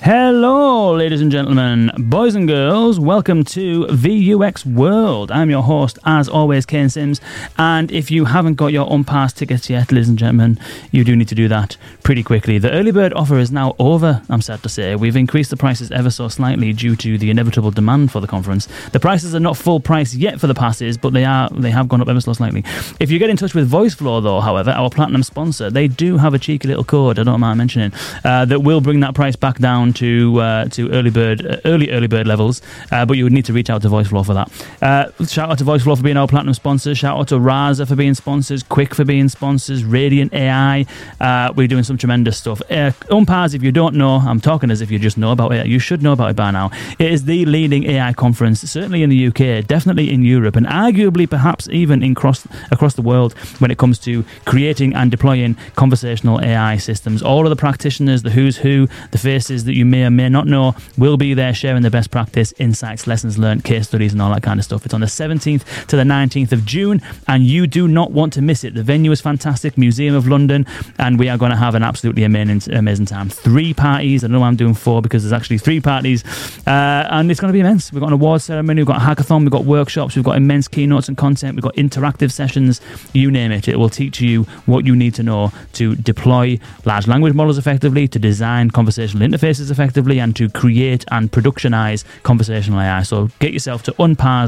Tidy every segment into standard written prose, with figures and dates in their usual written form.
Hello, ladies and gentlemen, boys and girls. Welcome to VUX World. I'm your host, as always, Kane Sims. And if you haven't got your Unpassed tickets yet, ladies and gentlemen, you do need to do that pretty quickly. The early bird offer is now over, I'm sad to say. We've increased the prices ever so slightly due to the inevitable demand for the conference. The prices are not full price yet for the passes, but they have gone up ever so slightly. If you get in touch with VoiceFlow, though, however, our platinum sponsor, they do have a cheeky little code, I don't mind mentioning, that will bring that price back down to early bird levels, but you would need to reach out to VoiceFlow for that. Shout out to VoiceFlow for being our platinum sponsors. Shout out to Raza for being sponsors, Quick for being sponsors, Radiant AI. We're doing some tremendous stuff. Unpars, if you don't know, I'm talking as if you just know about it. You should know about it by now. It is the leading AI conference, certainly in the UK, definitely in Europe, and arguably perhaps even across the world when it comes to creating and deploying conversational AI systems. All of the practitioners, the who's who, the faces that you may or may not know will be there sharing the best practice, insights, lessons learned, case studies and all that kind of stuff. It's on the 17th to the 19th of June and you do not want to miss it. The venue is fantastic, Museum of London, and we are going to have an absolutely amazing time. 3 parties. I don't know why I'm doing 4 because there's actually 3 parties, and it's going to be immense. We've got an awards ceremony, we've got a hackathon, we've got workshops, we've got immense keynotes and content, we've got interactive sessions, you name it. It will teach you what you need to know to deploy large language models effectively, to design conversational interfaces effectively, and to create and productionize conversational AI. So get yourself to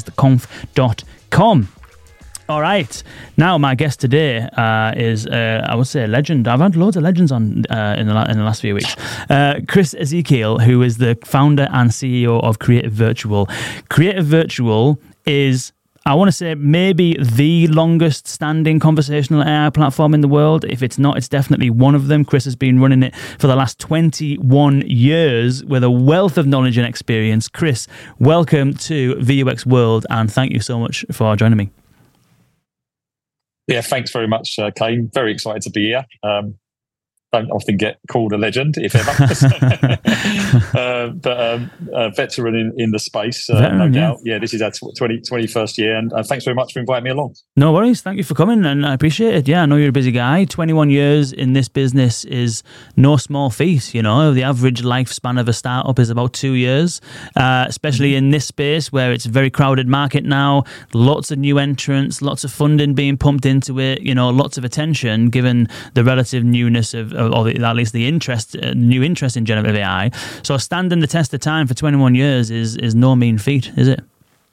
unpassedconf.com. All right. Now, my guest today is, I would say, a legend. I've had loads of legends on in the last few weeks. Chris Ezekiel, who is the founder and CEO of Creative Virtual. Creative Virtual is, I want to say, maybe the longest standing conversational AI platform in the world. If it's not, it's definitely one of them. Chris has been running it for the last 21 years with a wealth of knowledge and experience. Chris, welcome to VUX World, and thank you so much for joining me. Yeah, thanks very much, Kane. Very excited to be here. Don't often get called a legend, if ever. but veteran in the space, no doubt. Yeah, this is our 21st year, and thanks very much for inviting me along. No worries. Thank you for coming, and I appreciate it. Yeah, I know you're a busy guy. 21 years in this business is no small feat. You know, the average lifespan of a startup is about 2 years, especially in this space where it's a very crowded market now. Lots of new entrants, lots of funding being pumped into it. You know, lots of attention given the relative newness of or at least the new interest in generative AI. So standing the test of time for 21 years is no mean feat, is it?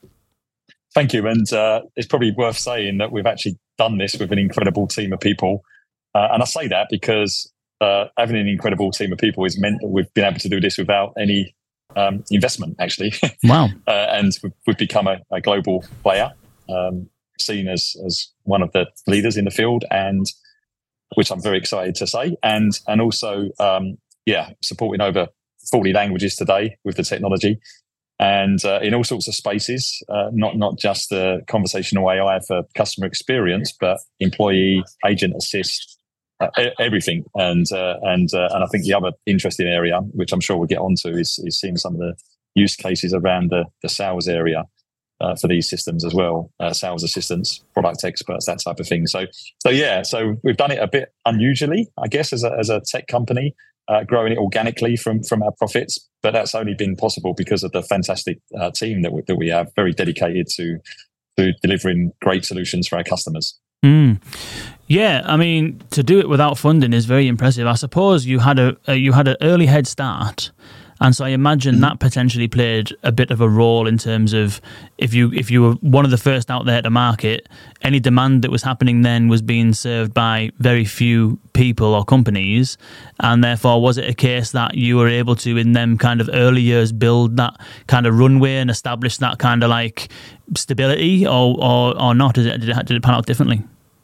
Thank you. And it's probably worth saying that we've actually done this with an incredible team of people. And I say that because having an incredible team of people has meant that we've been able to do this without any investment, actually. Wow. And we've become a global player, seen as one of the leaders in the field, and which I'm very excited to say, and also, supporting over 40 languages today with the technology, and in all sorts of spaces, not just the conversational AI for customer experience, but employee, agent assist, everything. And I think the other interesting area, which I'm sure we'll get onto, is seeing some of the use cases around the sales area. For these systems as well, sales assistants, product experts, that type of thing. So we've done it a bit unusually, I guess, as a tech company, growing it organically from our profits. But that's only been possible because of the fantastic team that we have, very dedicated to delivering great solutions for our customers. Mm. Yeah, I mean, to do it without funding is very impressive. I suppose you had an early head start. And so I imagine that potentially played a bit of a role in terms of if you were one of the first out there to market, any demand that was happening then was being served by very few people or companies. And therefore, was it a case that you were able to, in them kind of early years, build that kind of runway and establish that kind of like stability or not? Did it pan out differently?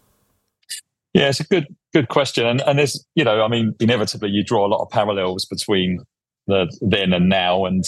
Yeah, it's a good question. And there's, inevitably you draw a lot of parallels between the then and now, and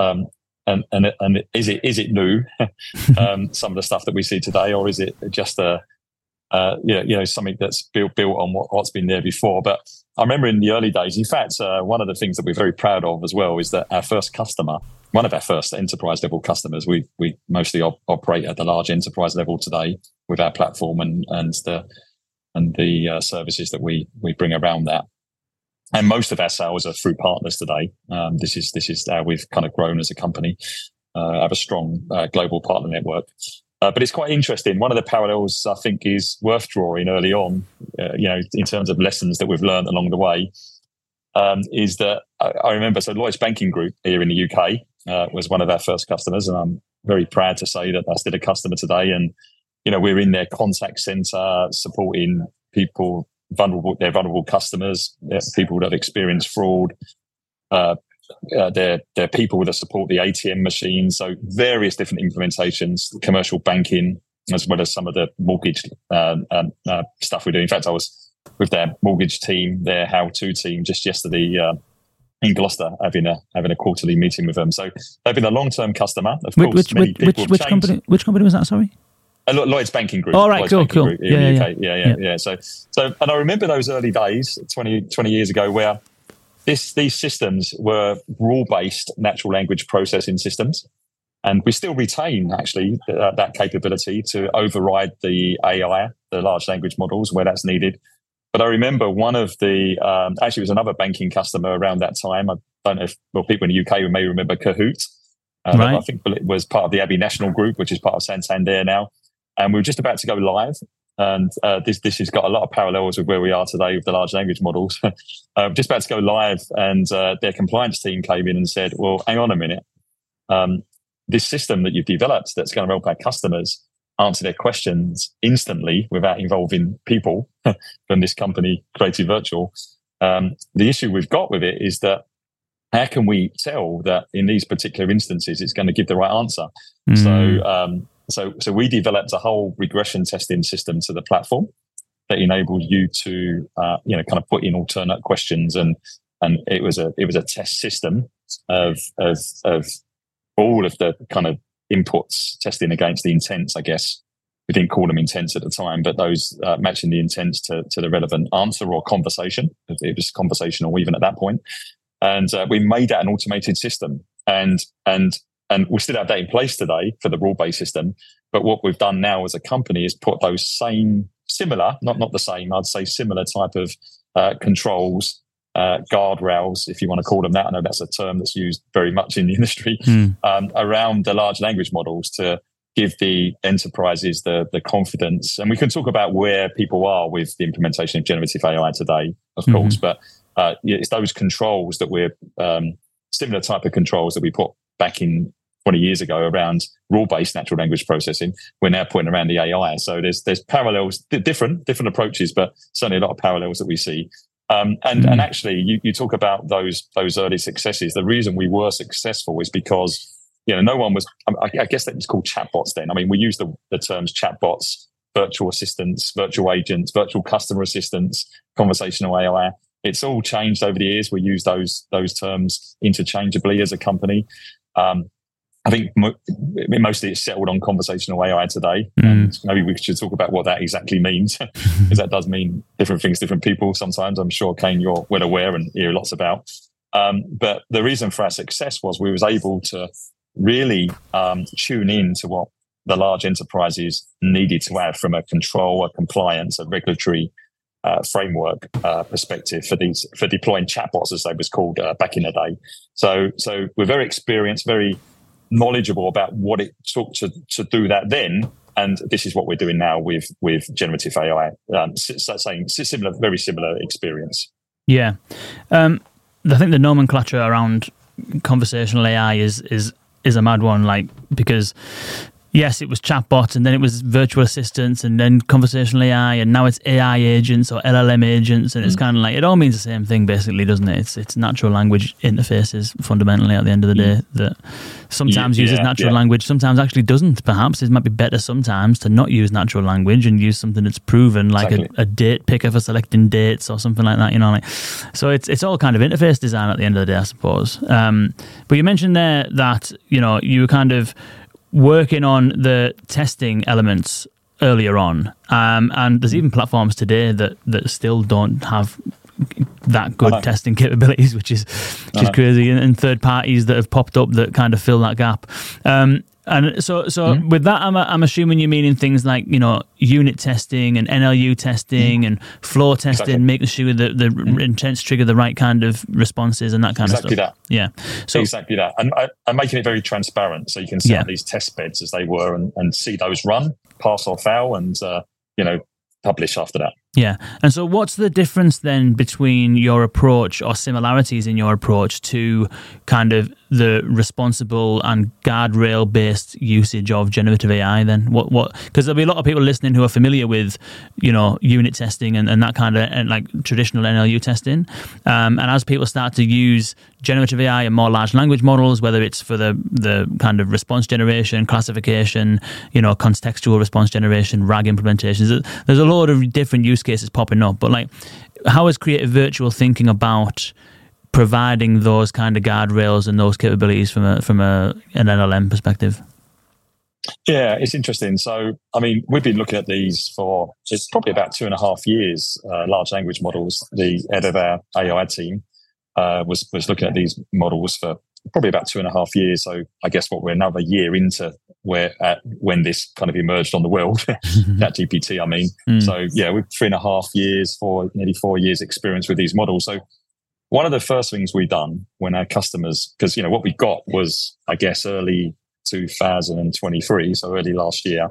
is it new? Some of the stuff that we see today, or is it just something that's built on what's been there before? But I remember in the early days, in fact, one of the things that we're very proud of as well is that our first customer, one of our first enterprise level customers, we mostly operate at the large enterprise level today with our platform and the services that we bring around that. And most of our sales are through partners today. This is how we've kind of grown as a company. Have a strong global partner network. But it's quite interesting. One of the parallels I think is worth drawing early on, in terms of lessons that we've learned along the way, is that I remember, so Lloyds Banking Group here in the UK was one of our first customers, and I'm very proud to say that that's still a customer today. And, we're in their contact center supporting people, vulnerable customers, people that experience fraud, they're people that support the ATM machines. So various different implementations, commercial banking, as well as some of the mortgage stuff we do. In fact, I was with their mortgage team, their how-to team, just yesterday in Gloucester, having a quarterly meeting with them. So they've been a long-term customer. Of course, which company? Which company was that? Sorry. Lloyds Banking Group. All right, cool. Yeah. So, and I remember those early days, 20 years ago, where these systems were rule-based natural language processing systems, and we still retain actually that capability to override the AI, the large language models, where that's needed. But I remember one of the actually it was another banking customer around that time. I don't know if people in the UK may remember Kahoot. Right. I think it was part of the Abbey National Group, which is part of Santander now. And we were just about to go live. And this has got a lot of parallels with where we are today with the large language models. Just about to go live, and their compliance team came in and said, well, hang on a minute. This system that you've developed that's going to help our customers answer their questions instantly without involving people from this company, Creative Virtual. The issue we've got with it is that how can we tell that in these particular instances it's going to give the right answer? So we developed a whole regression testing system to the platform that enabled you to, kind of put in alternate questions, and it was a test system of all of the kind of inputs testing against the intents. I guess we didn't call them intents at the time, but those matching the intents to the relevant answer or conversation. It was conversational even at that point, and we made that an automated system, and we still have that in place today for the rule-based system. But what we've done now as a company is put those similar, not the same, I'd say similar type of controls, guardrails, if you want to call them that. I know that's a term that's used very much in the industry, around the large language models to give the enterprises the confidence. And we can talk about where people are with the implementation of generative AI today, of course, but it's those controls that we're, similar type of controls that we put back in 20 years ago around rule-based natural language processing, we're now putting around the AI. So there's parallels, different approaches, but certainly a lot of parallels that we see. And actually, you talk about those early successes. The reason we were successful is because no one was. I guess that was called chatbots then. I mean, we use the terms chatbots, virtual assistants, virtual agents, virtual customer assistants, conversational AI. It's all changed over the years. We use those terms interchangeably as a company. I think mostly it's settled on conversational AI today. And maybe we should talk about what that exactly means, because that does mean different things, different people sometimes. I'm sure, Kane, you're well aware and hear lots about. But the reason for our success was we was able to really tune in to what the large enterprises needed to have from a control, a compliance, a regulatory framework perspective for deploying chatbots, as they was called back in the day. So we're very experienced, very knowledgeable about what it took to do that then, and this is what we're doing now with generative AI. Similar, very similar experience. Yeah, I think the nomenclature around conversational AI is a mad one, like, because yes, it was chatbots, and then it was virtual assistants, and then conversational AI, and now it's AI agents or LLM agents, and it's kind of like, it all means the same thing, basically, doesn't it? It's natural language interfaces, fundamentally, at the end of the day, that sometimes uses natural language, sometimes actually doesn't, perhaps. It might be better sometimes to not use natural language and use something that's proven, like a date picker for selecting dates or something like that, So it's all kind of interface design at the end of the day, I suppose. But you mentioned there that, you were kind of working on the testing elements earlier on, and there's even platforms today that still don't have that good testing capabilities, which is crazy, and third parties that have popped up that kind of fill that gap. And so with that, I'm assuming you're meaning things like, unit testing and NLU testing and flow testing, making sure that the intents trigger the right kind of responses and that kind of stuff. Exactly that. Yeah. So exactly that. And making it very transparent, so you can set up these test beds as they were and see those run, pass or fail, and publish after that. Yeah. And so what's the difference then between your approach or similarities in your approach to kind of the responsible and guardrail based usage of generative AI then? What because there'll be a lot of people listening who are familiar with, unit testing and that kind of, and like traditional NLU testing. And as people start to use generative AI and more large language models, whether it's for the kind of response generation, classification, contextual response generation, RAG implementations, there's a lot of different use cases popping up. But like, how is Creative Virtual thinking about providing those kind of guardrails and those capabilities from an LLM perspective? Yeah, it's interesting. So, I mean, we've been looking at these it's probably about 2.5 years, large language models. The head of our AI team was looking at these models for probably about 2.5 years. So I guess we're another year into when this kind of emerged on the world, ChatGPT, I mean. So yeah, we've 3.5 years, nearly 4 years experience with these models. So one of the first things we've done when our customers, because what we got was, I guess, early 2023, so early last year,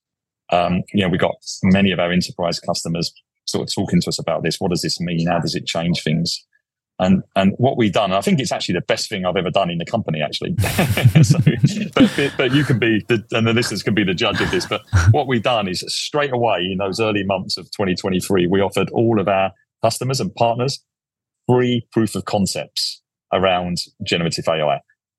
we got many of our enterprise customers sort of talking to us about this. What does this mean? How does it change things? And what we've done, I think it's actually the best thing I've ever done in the company, actually. But you can be, and the listeners can be the judge of this, but what we've done is straight away in those early months of 2023, we offered all of our customers and partners free proof of concepts around generative AI.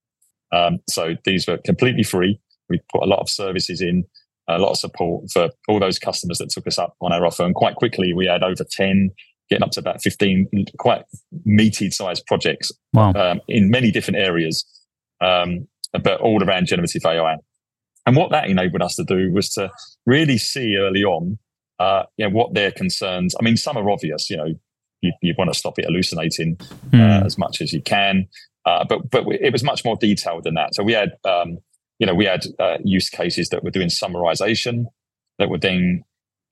So these were completely free. We put a lot of services in, a lot of support for all those customers that took us up on our offer. And quite quickly, we had over 10, getting up to about 15 quite meaty-sized projects. Wow. In many different areas, but all around generative AI. And what that enabled us to do was to really see early on what their concerns. I mean, some are obvious. You want to stop it hallucinating as much as you can. But it was much more detailed than that. So we had, use cases that were doing summarization, that were then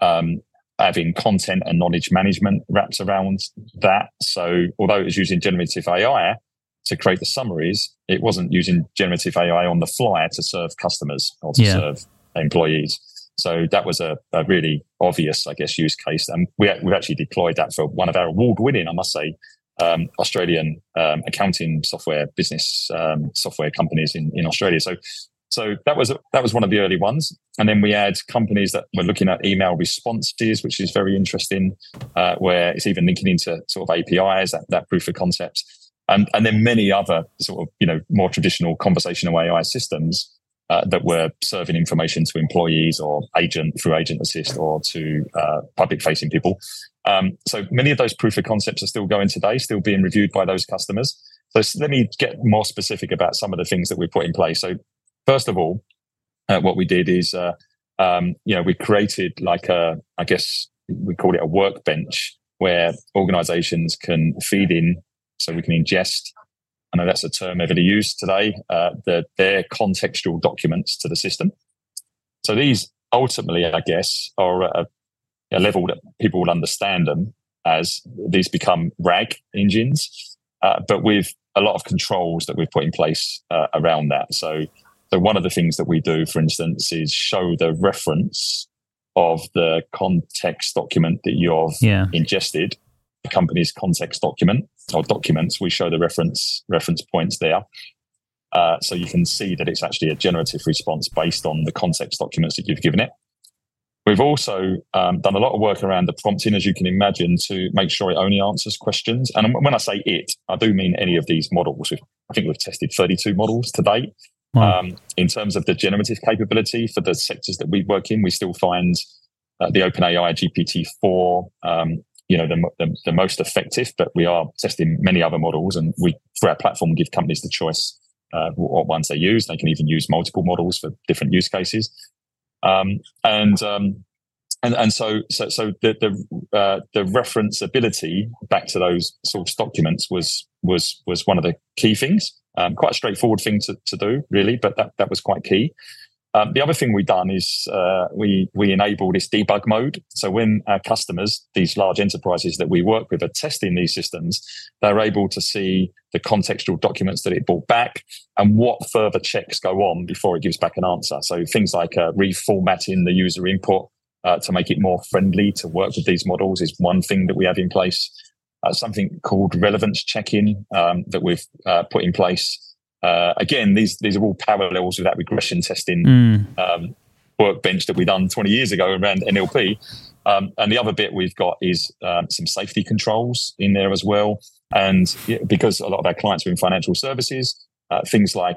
having content and knowledge management wraps around that. So although it was using generative AI to create the summaries, it wasn't using generative AI on the fly to serve customers or to serve employees. So that was a really obvious, I guess, use case. And we've actually deployed that for one of our award-winning, I must say, Australian accounting software business software companies in Australia. So that was one of the early ones. And then we had companies that were looking at email responses, which is very interesting, where it's even linking into sort of APIs, that proof of concept. And then many other sort of, more traditional conversational AI systems that were serving information to employees or through Agent Assist or to public-facing people. So many of those proof of concepts are still going today, still being reviewed by those customers. So let me get more specific about some of the things that we put in place. So first of all, what we did is, we created I guess we call it a workbench where organizations can feed in, so we can ingest, I know that's a term heavily used today, their contextual documents to the system. So these ultimately, I guess, are a level that people will understand them as these become RAG engines, but with a lot of controls that we've put in place around that. So one of the things that we do, for instance, is show the reference of the context document that you've ingested, the company's context document or documents. We show the reference points there. So you can see that it's actually a generative response based on the context documents that you've given it. We've also done a lot of work around the prompting, as you can imagine, to make sure it only answers questions. And when I say it, I do mean any of these models. I think we've tested 32 models to date. Wow. In terms of the generative capability for the sectors that we work in, we still find the OpenAI GPT-4, the most effective, but we are testing many other models, and we, through our platform, give companies the choice what ones they use. They can even use multiple models for different use cases. And so the referenceability back to those source documents was one of the key things. Quite a straightforward thing to do, really, but that was quite key. The other thing we've done is we enable this debug mode. So when our customers, these large enterprises that we work with, are testing these systems, they're able to see the contextual documents that it brought back and what further checks go on before it gives back an answer. So things like reformatting the user input to make it more friendly to work with these models is one thing that we have in place. Something called relevance checking that we've put in place. Again, these are all parallels with that regression testing workbench that we done 20 years ago around NLP. And the other bit we've got is some safety controls in there as well. And because a lot of our clients are in financial services, things like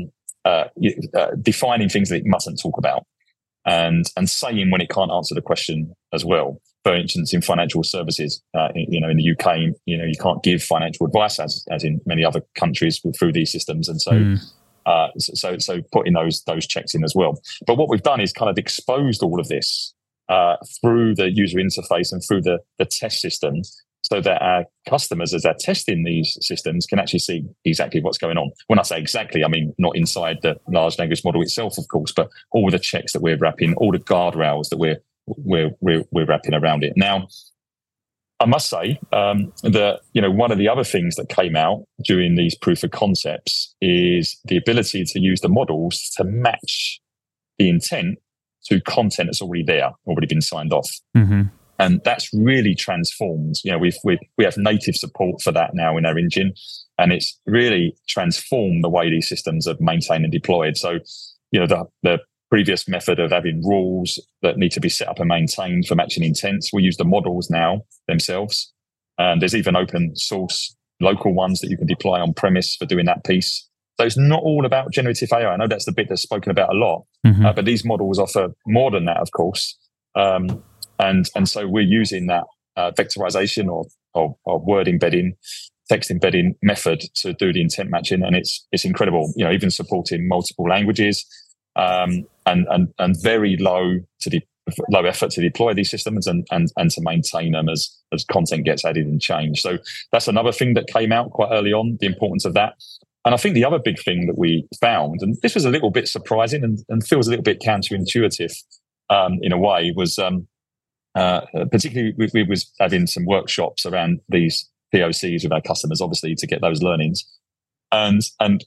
defining things that it mustn't talk about and saying when it can't answer the question as well. For instance, in financial services, in the UK, you can't give financial advice as in many other countries through these systems, and so putting those checks in as well. But what we've done is kind of exposed all of this through the user interface and through the test system, so that our customers, as they're testing these systems, can actually see exactly what's going on. When I say exactly, I mean not inside the large language model itself, of course, but all the checks that we're wrapping, all the guardrails that we're wrapping around it. Now, I must say that one of the other things that came out during these proof of concepts is the ability to use the models to match the intent to content that's already been signed off. Mm-hmm. And that's really transformed. We have native support for that now in our engine, and it's really transformed the way these systems are maintained and deployed. So, the previous method of having rules that need to be set up and maintained for matching intents, we use the models now themselves. And there's even open source local ones that you can deploy on premise for doing that piece. So it's not all about generative AI. I know that's the bit that's spoken about a lot, but these models offer more than that, of course. And so we're using that vectorization or word embedding, text embedding method to do the intent matching, and it's incredible. Even supporting multiple languages, and very low effort to deploy these systems and to maintain them as content gets added and changed. So that's another thing that came out quite early on, the importance of that. And I think the other big thing that we found, and this was a little bit surprising and feels a little bit counterintuitive in a way, was particularly we was having some workshops around these POCs with our customers, obviously, to get those learnings. And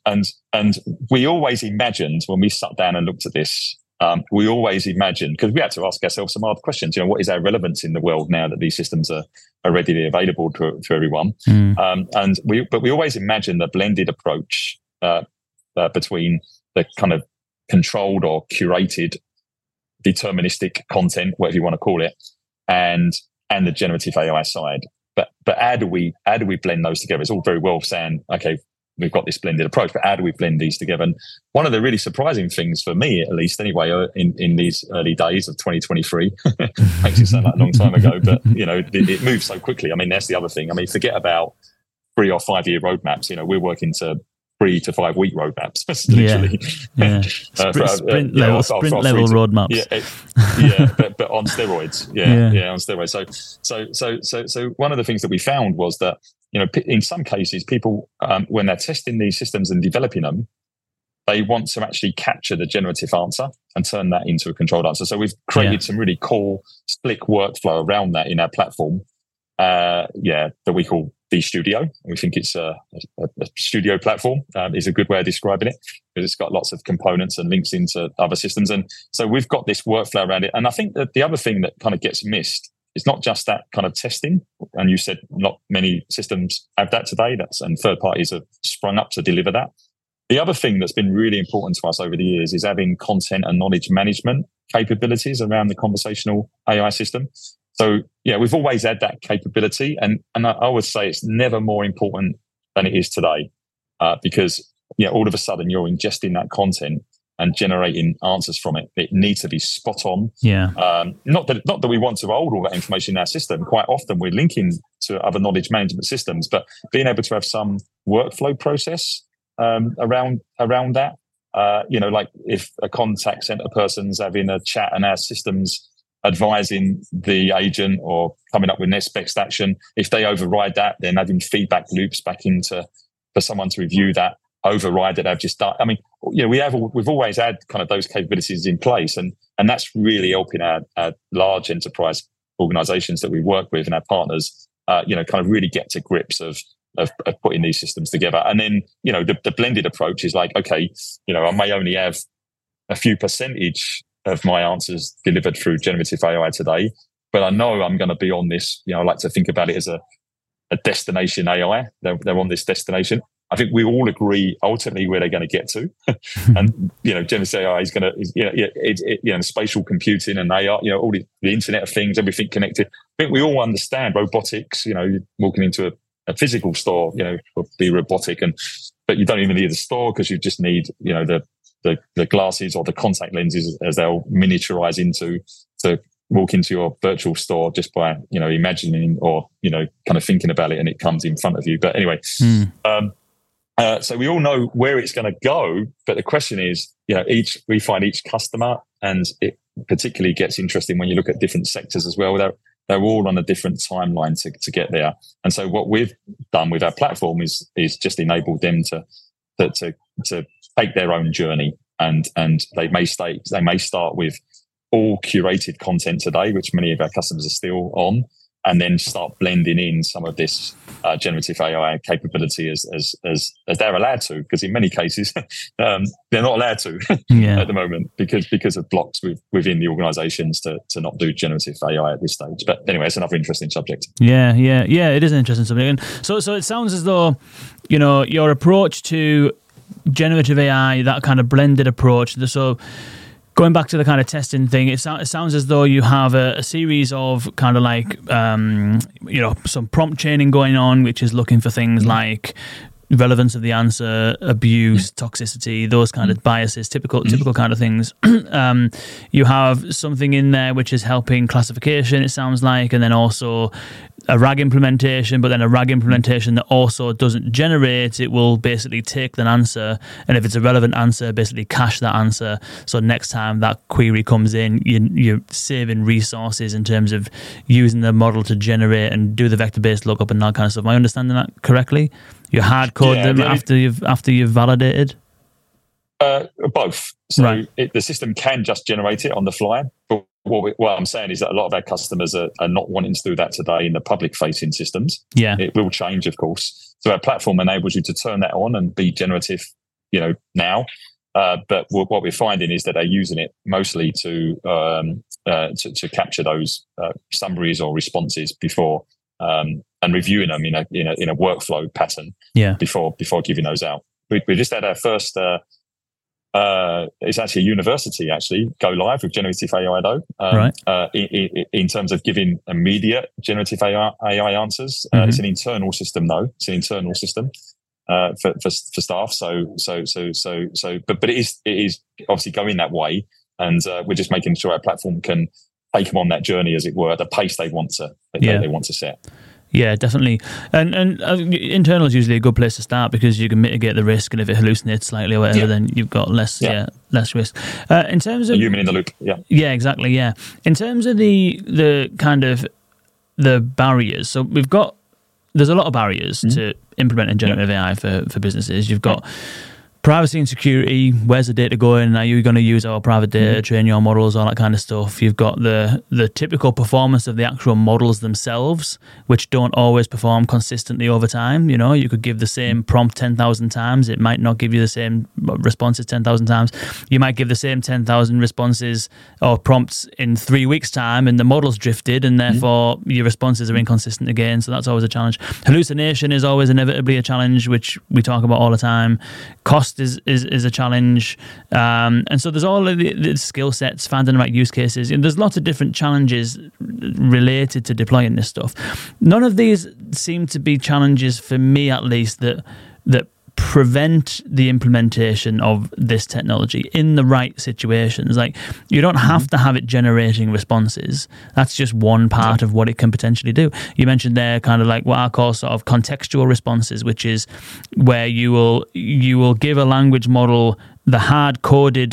we always imagined, when we sat down and looked at this, we always imagined, because we had to ask ourselves some hard questions, what is our relevance in the world now that these systems are readily available to everyone? But we always imagined a blended approach between the kind of controlled or curated deterministic content, whatever you want to call it, and the generative AI side. But how do we blend those together? It's all very well saying, okay, we've got this blended approach, but how do we blend these together? And one of the really surprising things for me, at least anyway, in these early days of 2023, makes it sound like a long time ago, but it moves so quickly. I mean, that's the other thing. I mean, forget about 3 or 5 year roadmaps. We're working to 3 to 5 week roadmaps, literally. Yeah. Sprint level roadmaps. But on steroids. Yeah, on steroids. So one of the things that we found was that in some cases, people when they're testing these systems and developing them, they want to actually capture the generative answer and turn that into a controlled answer. So we've created some really cool, slick workflow around that in our platform. That we call vStudio. We think it's a studio platform is a good way of describing it, because it's got lots of components and links into other systems. And so we've got this workflow around it. And I think that the other thing that kind of gets missed is not just that kind of testing. And you said not many systems have that today. And third parties have sprung up to deliver that. The other thing that's been really important to us over the years is having content and knowledge management capabilities around the conversational AI system. So, we've always had that capability. And I would say it's never more important than it is today, because, all of a sudden you're ingesting that content and generating answers from it. It needs to be spot on. Yeah. Not that we want to hold all that information in our system. Quite often we're linking to other knowledge management systems, but being able to have some workflow process around that, like if a contact center person's having a chat and our system's advising the agent or coming up with next best action, if they override that, then having feedback loops back for someone to review that override that I've just done. I mean, we've always had kind of those capabilities in place, and that's really helping our large enterprise organizations that we work with and our partners, kind of really get to grips of putting these systems together. And then, the blended approach is like, okay, I may only have a few percentage of my answers delivered through generative AI today, but I know I'm going to be on this. I like to think about it as a destination AI. They're on this destination. I think we all agree ultimately where they're going to get to, and generative AI is going to, spatial computing and AI, all the Internet of Things, everything connected. I think we all understand robotics. Walking into a physical store, will be robotic, but you don't even need a store because you just need, the glasses or the contact lenses as they'll miniaturize into to walk into your virtual store just by imagining or kind of thinking about it, and it comes in front of you. But anyway. So we all know where it's going to go, but the question is, we find each customer, and it particularly gets interesting when you look at different sectors as well. They're all on a different timeline to get there. And so what we've done with our platform is just enable them to take their own journey, and they may start with all curated content today, which many of our customers are still on, and then start blending in some of this generative AI capability as they're allowed to, because in many cases they're not allowed to at the moment because of blocks within the organisations to not do generative AI at this stage. But anyway, it's another interesting subject. Yeah, it is an interesting subject. And so it sounds as though your approach to generative AI, that kind of blended approach. So going back to the kind of testing thing, it sounds as though you have a series of kind of like, some prompt chaining going on, which is looking for things like relevance of the answer, abuse, toxicity, those kind of biases, typical kind of things. You have something in there which is helping classification, it sounds like, and then also a RAG implementation, but then a RAG implementation that also doesn't generate. It will basically take an answer, and if it's a relevant answer, basically cache that answer. So next time that query comes in, you're saving resources in terms of using the model to generate and do the vector-based lookup and that kind of stuff. Am I understanding that correctly? You hard code them after you've validated? Both. So the system can just generate it on the fly, but what I'm saying is that a lot of our customers are not wanting to do that today in the public-facing systems. Yeah, it will change, of course. So our platform enables you to turn that on and be generative, now. But what we're finding is that they're using it mostly to capture those summaries or responses before and reviewing them in a workflow pattern. Before giving those out. We just had our first. It's actually a university go live with generative AI though. In terms of giving immediate generative AI answers. It's an internal system though. It's an internal system for staff. But it is obviously going that way, and we're just making sure our platform can take them on that journey, as it were, at the pace they want to set. Yeah, definitely. And internal is usually a good place to start because you can mitigate the risk, and if it hallucinates slightly or whatever, then you've got less risk. In terms of human in the loop, yeah, exactly, yeah. In terms of the kind of the barriers, so there's a lot of barriers to implementing generative AI for businesses. You've got privacy and security. Where's the data going? Are you going to use our private data, train your models, all that kind of stuff? You've got the typical performance of the actual models themselves, which don't always perform consistently over time. You could give the same prompt 10,000 times. It might not give you the same responses 10,000 times. You might give the same 10,000 responses or prompts in 3 weeks' time, and the model's drifted, and therefore your responses are inconsistent again. So that's always a challenge. Hallucination is always inevitably a challenge, which we talk about all the time. Cost is a challenge, and so there's all of the skill sets, finding the right use cases, and there's lots of different challenges related to deploying this stuff. None of these seem to be challenges, for me at least, that prevent the implementation of this technology in the right situations. Like, you don't have to have it generating responses. That's just one part of what it can potentially do. You mentioned there kind of like what I call sort of contextual responses, which is where you will give a language model the hard-coded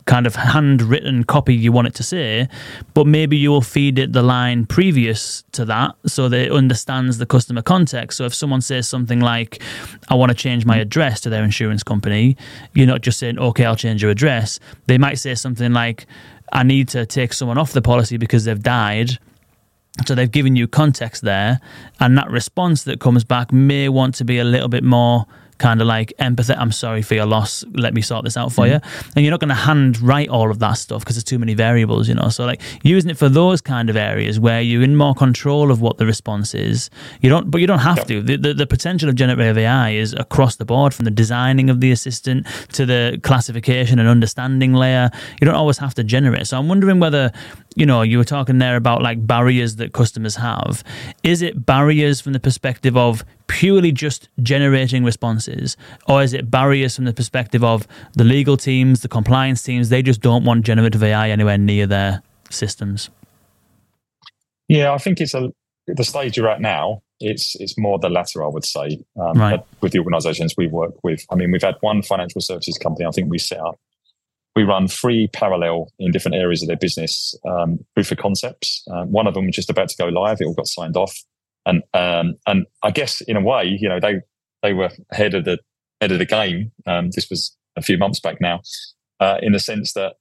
kind of handwritten copy you want it to say, but maybe you will feed it the line previous to that so that it understands the customer context. So if someone says something like, I want to change my address to their insurance company, you're not just saying, okay, I'll change your address. They might say something like, I need to take someone off the policy because they've died. So they've given you context there, and that response that comes back may want to be a little bit more kind of like empathy. I'm sorry for your loss. Let me sort this out for you. And you're not going to hand write all of that stuff because there's too many variables, you know. So like using it for those kind of areas where you're in more control of what the response is. You don't have to. The potential of generative AI is across the board, from the designing of the assistant to the classification and understanding layer. You don't always have to generate. So I'm wondering whether, you know, you were talking there about like barriers that customers have. Is it barriers from the perspective of purely just generating responses, or is it barriers from the perspective of the legal teams, the compliance teams? They just don't want generative AI anywhere near their systems. Yeah, I think it's the stage you're at now. It's more the latter, I would say. Right. With the organisations we work with, I mean, we've had one financial services company. I think we run 3 parallel in different areas of their business proof of concepts. One of them was just about to go live. It all got signed off. And I guess in a way, you know, they were ahead of the game. This was a few months back now, in the sense that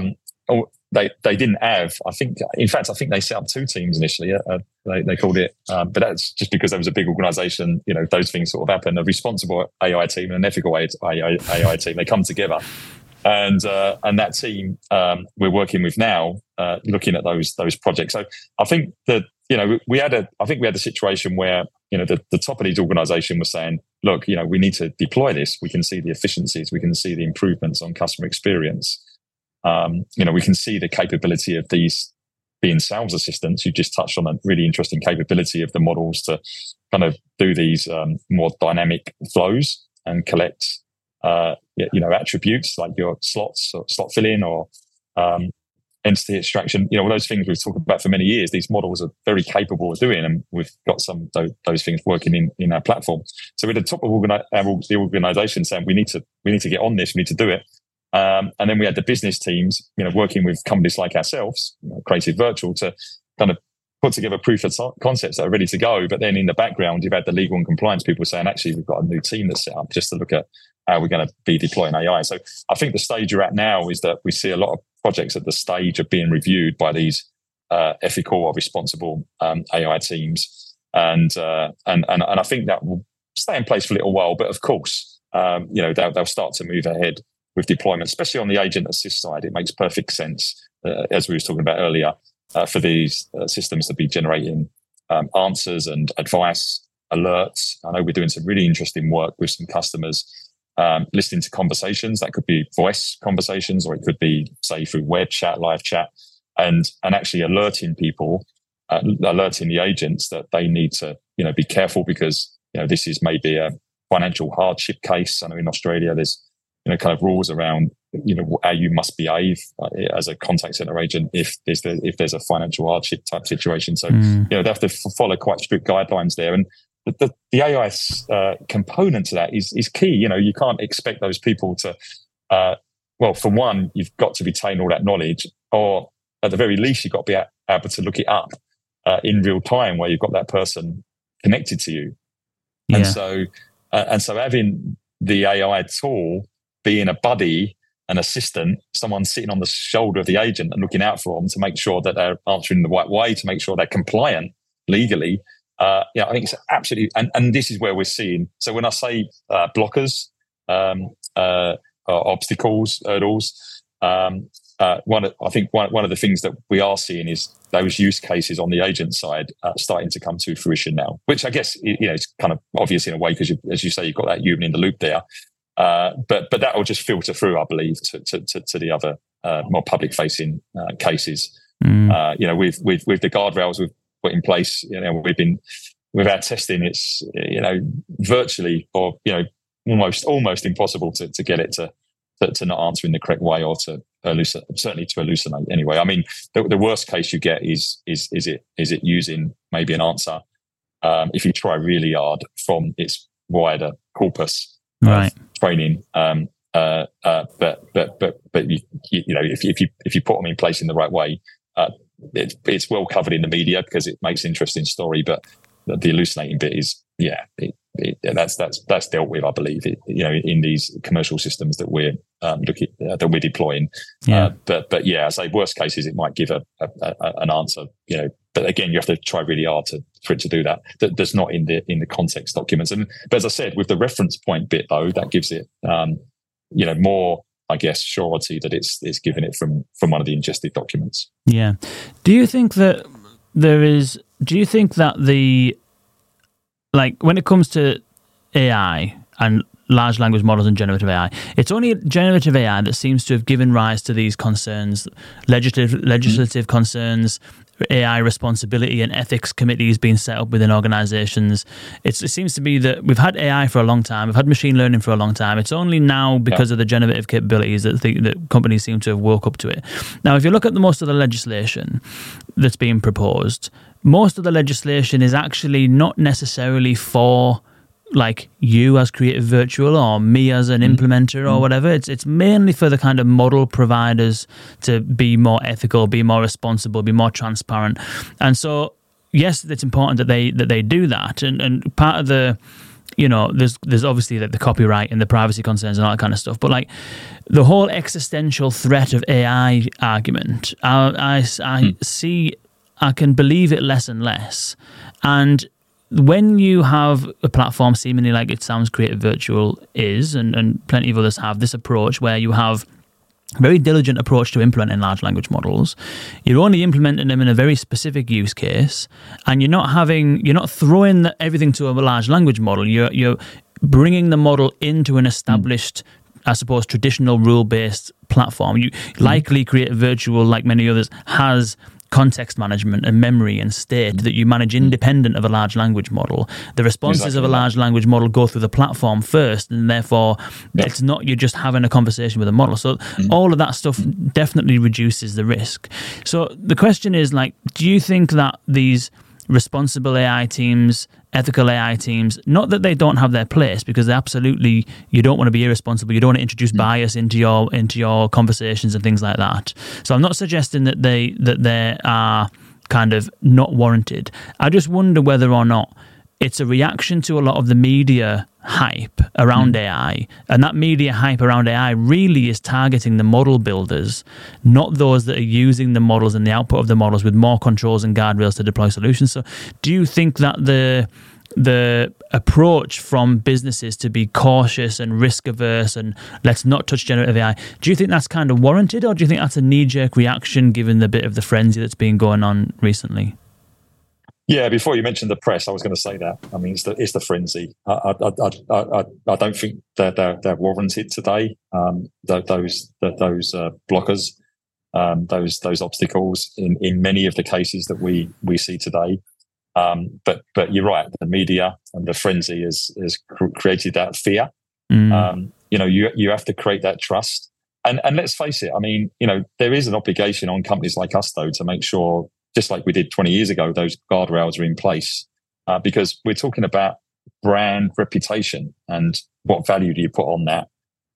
they didn't have. I think they set up 2 teams initially. They called it, but that's just because there was a big organisation. You know, those things sort of happen. A responsible AI team and an ethical AI team. They come together. And that team we're working with now, looking at those projects. So I think that, you know, we had a situation where, you know, the top of these organisation was saying, look, you know, we need to deploy this. We can see the efficiencies, we can see the improvements on customer experience. You know, we can see the capability of these being sales assistants. You just touched on a really interesting capability of the models to kind of do these more dynamic flows and collect you know, attributes like your slots or slot filling or entity extraction. You know, all those things we've talked about for many years. These models are very capable of doing, and we've got some of those things working in our platform. So we're at the top of the organisation saying we need to get on this. We need to do it. And then we had the business teams, you know, working with companies like ourselves, you know, Creative Virtual, to kind of put together proof of concepts that are ready to go. But then in the background, you've had the legal and compliance people saying, actually, we've got a new team that's set up just to look at how we're going to be deploying AI. So I think the stage you're at now is that we see a lot of projects at the stage of being reviewed by these ethical or responsible AI teams, and I think that will stay in place for a little while. But of course, you know, they'll start to move ahead with deployment, especially on the agent assist side. It makes perfect sense, as we were talking about earlier, for these systems to be generating answers and advice, alerts. I know we're doing some really interesting work with some customers, listening to conversations. That could be voice conversations, or it could be, say, through web chat, live chat, and actually alerting people, alerting the agents that they need to, you know, be careful because, you know, this is maybe a financial hardship case. I know in Australia there's, you know, kind of rules around, you know, how you must behave as a contact center agent if there's a financial hardship type situation. So you know, they have to follow quite strict guidelines there. And the AI component to that is key. You know, you can't expect those people to, well, for one, you've got to retain all that knowledge, or at the very least, you've got to be able to look it up in real time where you've got that person connected to you. Yeah. And so having the AI tool being a buddy, an assistant, someone sitting on the shoulder of the agent and looking out for them to make sure that they're answering the right way, to make sure they're compliant legally. Yeah, I think it's absolutely, and this is where we're seeing. So when I say blockers, obstacles, hurdles, one of the things that we are seeing is those use cases on the agent side starting to come to fruition now, which I guess, you know, it's kind of obvious in a way because, as you say, you've got that human in the loop there. But that will just filter through, I believe, to the other more public-facing cases. You know, with the guardrails we've put in place, you know, we've been with our testing. It's, you know, virtually, or, you know, almost impossible to get it to not answer in the correct way, or to certainly to hallucinate. Anyway, I mean, the worst case you get is it using maybe an answer, if you try really hard, from its wider corpus. Right. Training, you know, if you put them in place in the right way, it's well covered in the media because it makes an interesting story. But the hallucinating bit is, that's dealt with, I believe, you know, in these commercial systems that we're that we're deploying. But I say worst cases, it might give an answer, you know. But again, you have to try really hard for it to do that. That's not in the context documents. But as I said, with the reference point bit though, that gives it you know, more, I guess, surety that it's given it from one of the ingested documents. Yeah. Do you think that like when it comes to AI and large language models and generative AI, it's only generative AI that seems to have given rise to these concerns, legislative concerns, AI responsibility and ethics committees being set up within organizations. It seems to be that we've had AI for a long time, we've had machine learning for a long time. It's only now because of the generative capabilities that companies seem to have woke up to it. Now, if you look at most of the legislation that's being proposed, most of the legislation is actually not necessarily for like you as Creative Virtual or me as an implementer or whatever. It's mainly for the kind of model providers to be more ethical, be more responsible, be more transparent. And so, yes, it's important that they do that. And part of the, you know, there's obviously like the copyright and the privacy concerns and all that kind of stuff. But like the whole existential threat of AI argument, I can believe it less and less. And when you have a platform seemingly like it sounds Creative Virtual is, and plenty of others have this approach where you have a very diligent approach to implementing large language models, you're only implementing them in a very specific use case, and you're not throwing everything to a large language model. You're bringing the model into an established, I suppose, traditional rule-based platform. You likely Creative Virtual, like many others, has context management and memory and state that you manage independent of a large language model. The responses of a large language model go through the platform first, and therefore it's not you're just having a conversation with a model. So all of that stuff definitely reduces the risk. So the question is, like, do you think that these responsible AI teams, ethical AI teams, not that they don't have their place, because absolutely you don't want to be irresponsible, you don't want to introduce bias into your conversations and things like that. So I'm not suggesting that they are kind of not warranted. I just wonder whether or not it's a reaction to a lot of the media hype around AI, and that media hype around AI really is targeting the model builders, not those that are using the models and the output of the models with more controls and guardrails to deploy solutions. So do you think that the approach from businesses to be cautious and risk averse and let's not touch generative AI, do you think that's kind of warranted, or do you think that's a knee-jerk reaction given the bit of the frenzy that's been going on recently? Yeah, before you mentioned the press, I was going to say that. I mean, it's the frenzy. I don't think they're warranted today. Those blockers, those obstacles in many of the cases that we see today. But you're right. The media and the frenzy has created that fear. You know, you have to create that trust. And let's face it. I mean, you know, there is an obligation on companies like us though to make sure, just like we did 20 years ago, those guardrails are in place, because we're talking about brand reputation and what value do you put on that.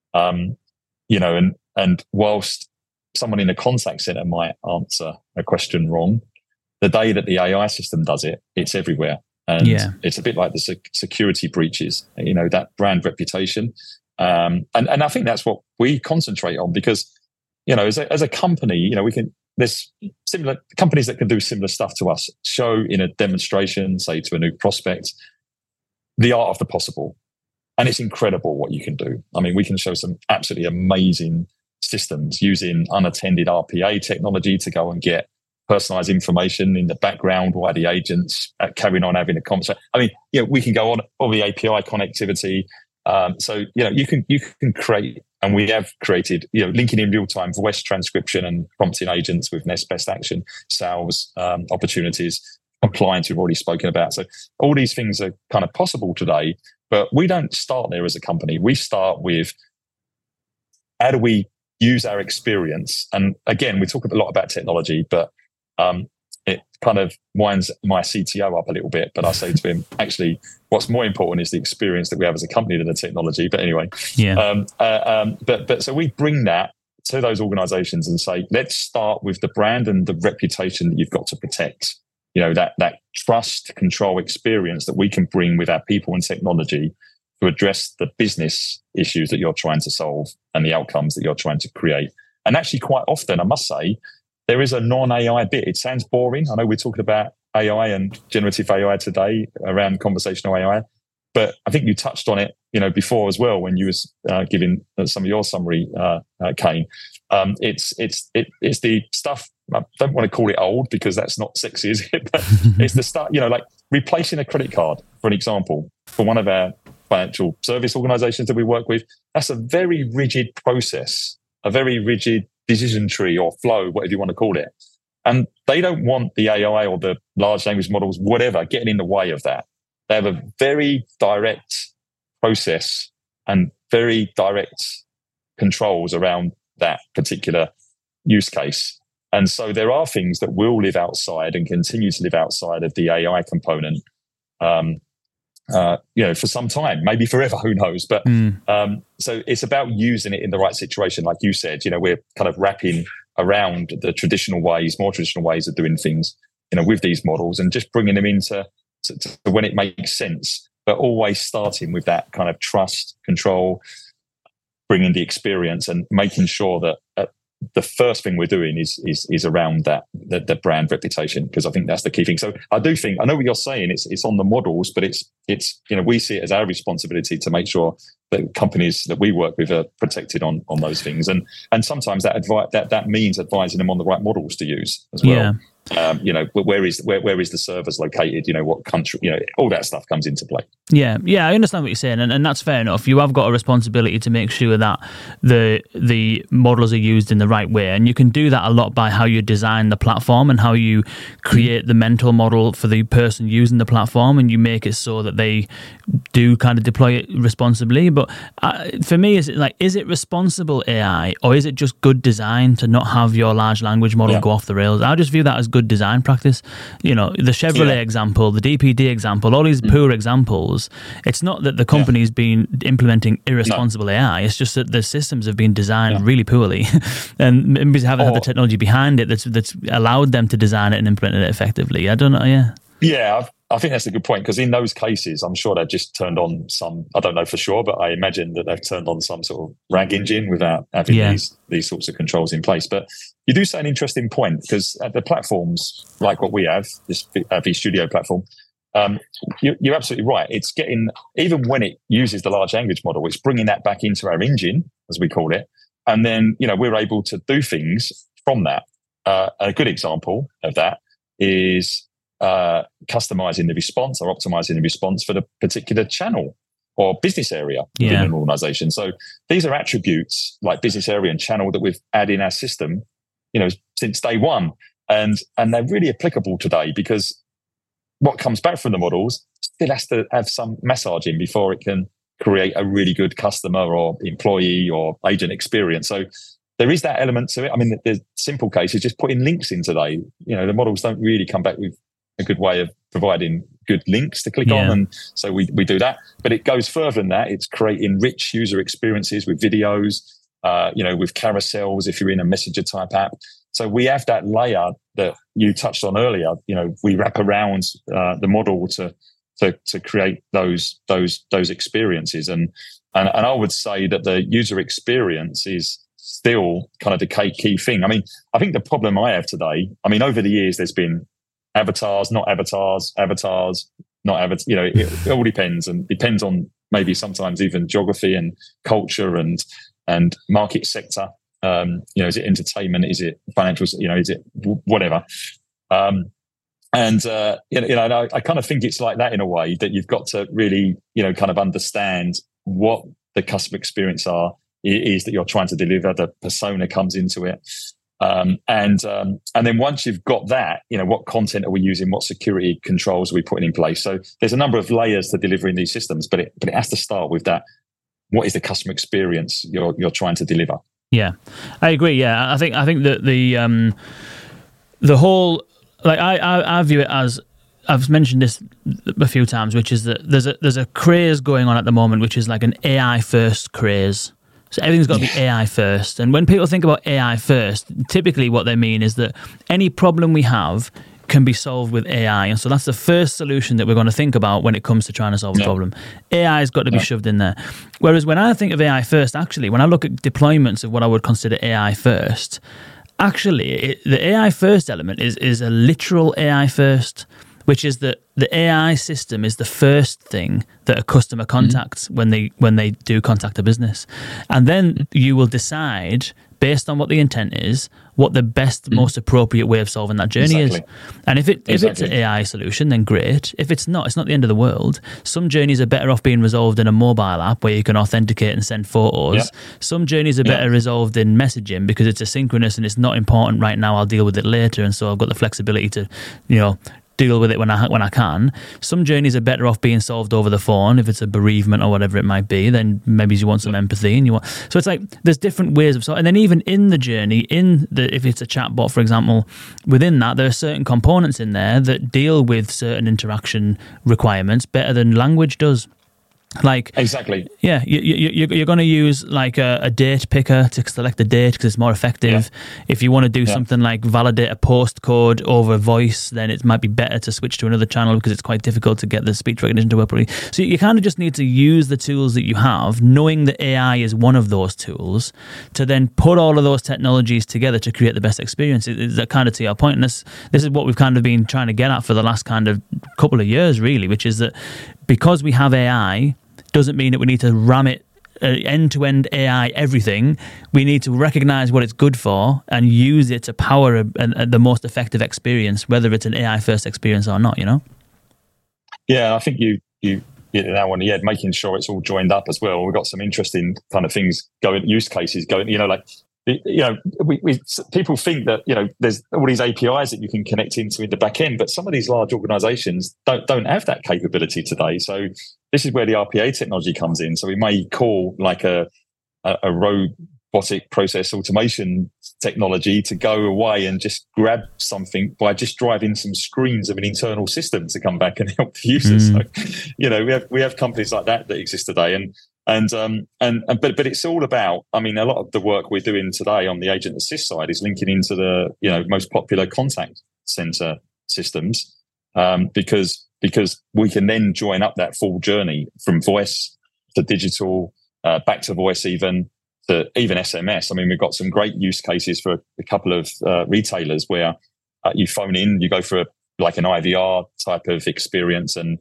You know, and whilst someone in a contact center might answer a question wrong, the day that the AI system does it, it's everywhere. And it's a bit like the security breaches, you know, that brand reputation. And I think that's what we concentrate on, because, you know, as a company, you know, there's similar companies that can do similar stuff to us, show in a demonstration, say to a new prospect, the art of the possible. And it's incredible what you can do. I mean, we can show some absolutely amazing systems using unattended RPA technology to go and get personalized information in the background while the agents are carrying on having a conversation. I mean, you know, we can go on all the API connectivity. So, you know, you can create, and we have created, you know, linking in real time voice transcription and prompting agents with next best action, sales opportunities, compliance we've already spoken about. So all these things are kind of possible today, but we don't start there as a company. We start with how do we use our experience? And again, we talk a lot about technology, but it kind of winds my CTO up a little bit. But I say to him, actually, what's more important is the experience that we have as a company than the technology. But anyway, but so we bring that to those organizations and say, let's start with the brand and the reputation that you've got to protect. That trust, control, experience that we can bring with our people and technology to address the business issues that you're trying to solve and the outcomes that you're trying to create. And actually, quite often, I must say, there is a non-AI bit. It sounds boring. I know we're talking about AI and generative AI today around conversational AI, but I think you touched on it, before as well when you was giving some of your summary, Kane. It's the stuff. I don't want to call it old because that's not sexy, is it? But it's the stuff, like replacing a credit card, for an example, for one of our financial service organizations that we work with. That's a very rigid process, a very rigid decision tree or flow, whatever you want to call it. And they don't want the AI or the large language models, whatever, getting in the way of that. They have a very direct process and very direct controls around that particular use case. And so there are things that will live outside and continue to live outside of the AI component, for some time, maybe forever, who knows? But so it's about using it in the right situation. Like you said, we're kind of wrapping around the more traditional ways of doing things, with these models and just bringing them into to when it makes sense, but always starting with that kind of trust, control, bringing the experience and making sure that the first thing we're doing is around that the brand reputation, because I think that's the key thing. So I know what you're saying. It's on the models, but it's we see it as our responsibility to make sure that companies that we work with are protected on those things, and sometimes that means advising them on the right models to use as well. Yeah. Where is the servers located? What country? All that stuff comes into play. Yeah, I understand what you're saying, and that's fair enough. You have got a responsibility to make sure that the models are used in the right way, and you can do that a lot by how you design the platform and how you create the mental model for the person using the platform, and you make it so that they do kind of deploy it responsibly. But for me, is it responsible AI, or is it just good design to not have your large language model go off the rails? I just view that as good design practice. The Chevrolet example, the DPD example, all these poor examples. It's not that the company's been implementing irresponsible AI. It's just that the systems have been designed really poorly, and maybe haven't had the technology behind it that's allowed them to design it and implement it effectively. I don't know. Yeah, I think that's a good point, because in those cases, I'm sure they've just turned on some, I don't know for sure, but I imagine that they've turned on some sort of RAG engine without having these sorts of controls in place. But you do say an interesting point, because at the platforms like what we have, this vStudio platform, you're absolutely right. It's getting, even when it uses the large language model, it's bringing that back into our engine, as we call it. And then, we're able to do things from that. A good example of that is customizing the response or optimizing the response for the particular channel or business area within an organization. So these are attributes like business area and channel that we've added in our system, since day one. And they're really applicable today, because what comes back from the models still has to have some massaging before it can create a really good customer or employee or agent experience. So there is that element to it. I mean, the simple case is just putting links in today. The models don't really come back with a good way of providing good links to click on. And so we do that. But it goes further than that. It's creating rich user experiences with videos, with carousels if you're in a messenger type app. So we have that layer that you touched on earlier. We wrap around the model to create those experiences. And I would say that the user experience is still kind of the key thing. I mean, I think the problem I have today, over the years, there's been avatars, not avatars, not avatars. It all depends, and depends on maybe sometimes even geography and culture and market sector. Is it entertainment? Is it financial? Is it whatever? I kind of think it's like that in a way, that you've got to really, kind of understand what the customer experience is that you're trying to deliver. The persona comes into it. And then once you've got that, what content are we using? What security controls are we putting in place? So there's a number of layers to delivering these systems, but it has to start with that. What is the customer experience you're trying to deliver? Yeah, I agree. Yeah, I think that the whole like I view it as, I've mentioned this a few times, which is that there's a craze going on at the moment, which is like an AI first craze. So everything's got to be AI first. And when people think about AI first, typically what they mean is that any problem we have can be solved with AI. And so that's the first solution that we're going to think about when it comes to trying to solve a problem. AI has got to be shoved in there. Whereas when I think of AI first, actually, when I look at deployments of what I would consider AI first, actually, the AI first element is a literal AI first, which is that the AI system is the first thing that a customer contacts when they do contact a business. And then you will decide, based on what the intent is, what the best, most appropriate way of solving that journey is. And if it's an AI solution, then great. If it's not the end of the world. Some journeys are better off being resolved in a mobile app where you can authenticate and send photos. Yeah. Some journeys are better resolved in messaging because it's asynchronous and it's not important right now. I'll deal with it later. And so I've got the flexibility to, deal with it when I can. Some journeys are better off being solved over the phone. If it's a bereavement or whatever it might be, then maybe you want some empathy and so it's like there's different ways of solving. And then even in the journey, if it's a chatbot, for example, within that there are certain components in there that deal with certain interaction requirements better than language does. Like exactly, yeah. You're going to use like a date picker to select a date because it's more effective. Yeah. If you want to do something like validate a postcode over voice, then it might be better to switch to another channel because it's quite difficult to get the speech recognition to work properly. So you kind of just need to use the tools that you have, knowing that AI is one of those tools, to then put all of those technologies together to create the best experience. It's kind of to your point, and this is what we've kind of been trying to get at for the last kind of couple of years, really, which is that because we have AI doesn't mean that we need to ram it end-to-end AI everything. We need to recognize what it's good for and use it to power the most effective experience, whether it's an AI-first experience or not, Yeah, I think you now on the head, making sure it's all joined up as well. We've got some interesting kind of things going, use cases going, people think that, there's all these APIs that you can connect into in the back end, but some of these large organizations don't have that capability today. So this is where the RPA technology comes in. So we may call like a robotic process automation technology to go away and just grab something by just driving some screens of an internal system to come back and help the users. So, we have companies like that exist today. But it's all about, a lot of the work we're doing today on the agent assist side is linking into the, most popular contact center systems, because we can then join up that full journey from voice to digital, back to voice, even SMS. We've got some great use cases for a couple of retailers where you phone in, you go for an IVR type of experience, and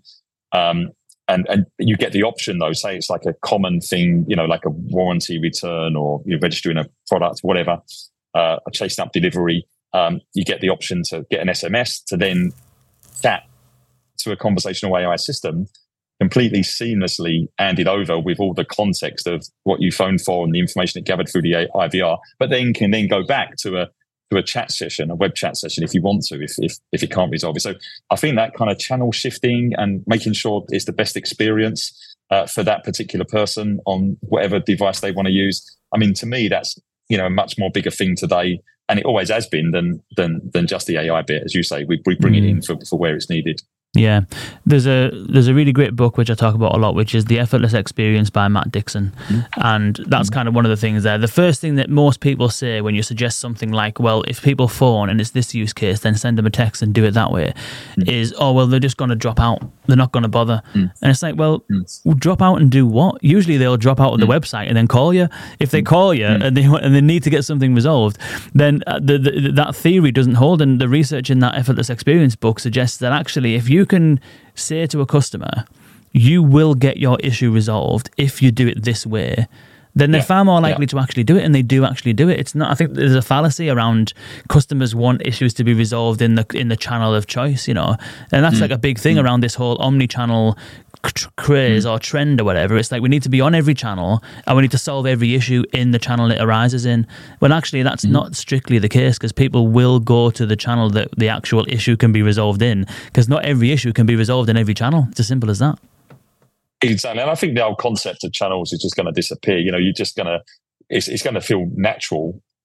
you get the option though, say it's like a common thing, like a warranty return or you're registering a product, whatever, a chasing up delivery. You get the option to get an SMS to then chat to a conversational AI system completely seamlessly handed over with all the context of what you phoned for and the information it gathered through the IVR, but then can then go back to a chat session, a web chat session, if you want to, if it can't resolve it. So I think that kind of channel shifting and making sure it's the best experience for that particular person on whatever device they want to use. To me, that's a much more bigger thing today, and it always has been than just the AI bit, as you say. We bring it in for where it's needed. Yeah, there's a really great book which I talk about a lot, which is The Effortless Experience by Matt Dixon. And that's kind of one of the things there. The first thing that most people say when you suggest something like, well, if people phone and it's this use case, then send them a text and do it that way, is, oh, well, they're just going to drop out. They're not going to bother. And it's like, well, drop out and do what? Usually they'll drop out of the website and then call you. If they call you and they need to get something resolved, then that theory doesn't hold. And the research in that Effortless Experience book suggests that actually if you can say to a customer, you will get your issue resolved if you do it this way, then they're far more likely to actually do it, and they do actually do it. It's not. I think there's a fallacy around customers want issues to be resolved in the channel of choice, and that's like a big thing around this whole omni-channel craze or trend or whatever. It's like we need to be on every channel and we need to solve every issue in the channel it arises in. When actually that's not strictly the case, because people will go to the channel that the actual issue can be resolved in, because not every issue can be resolved in every channel. It's as simple as that. Exactly. And I think the whole concept of channels is just going to disappear. You're just going to, it's going to feel natural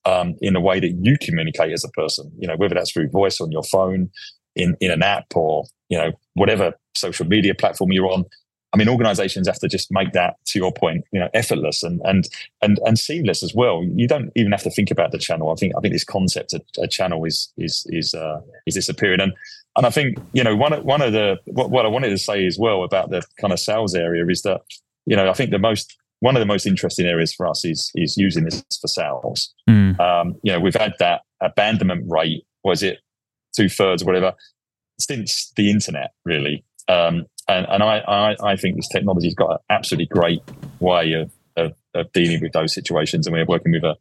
in the way that you communicate as a person, whether that's through voice on your phone, in an app, or, whatever social media platform you're on. I mean, organizations have to just make that, to your point, effortless and seamless as well. You don't even have to think about the channel. I think this concept of a channel is disappearing. And I think, one of what I wanted to say as well about the kind of sales area is that, I think one of the most interesting areas for us is using this for sales. We've had that abandonment rate, was it 2/3 or whatever, since the internet, really. And I think this technology's got an absolutely great way of dealing with those situations. And we're working with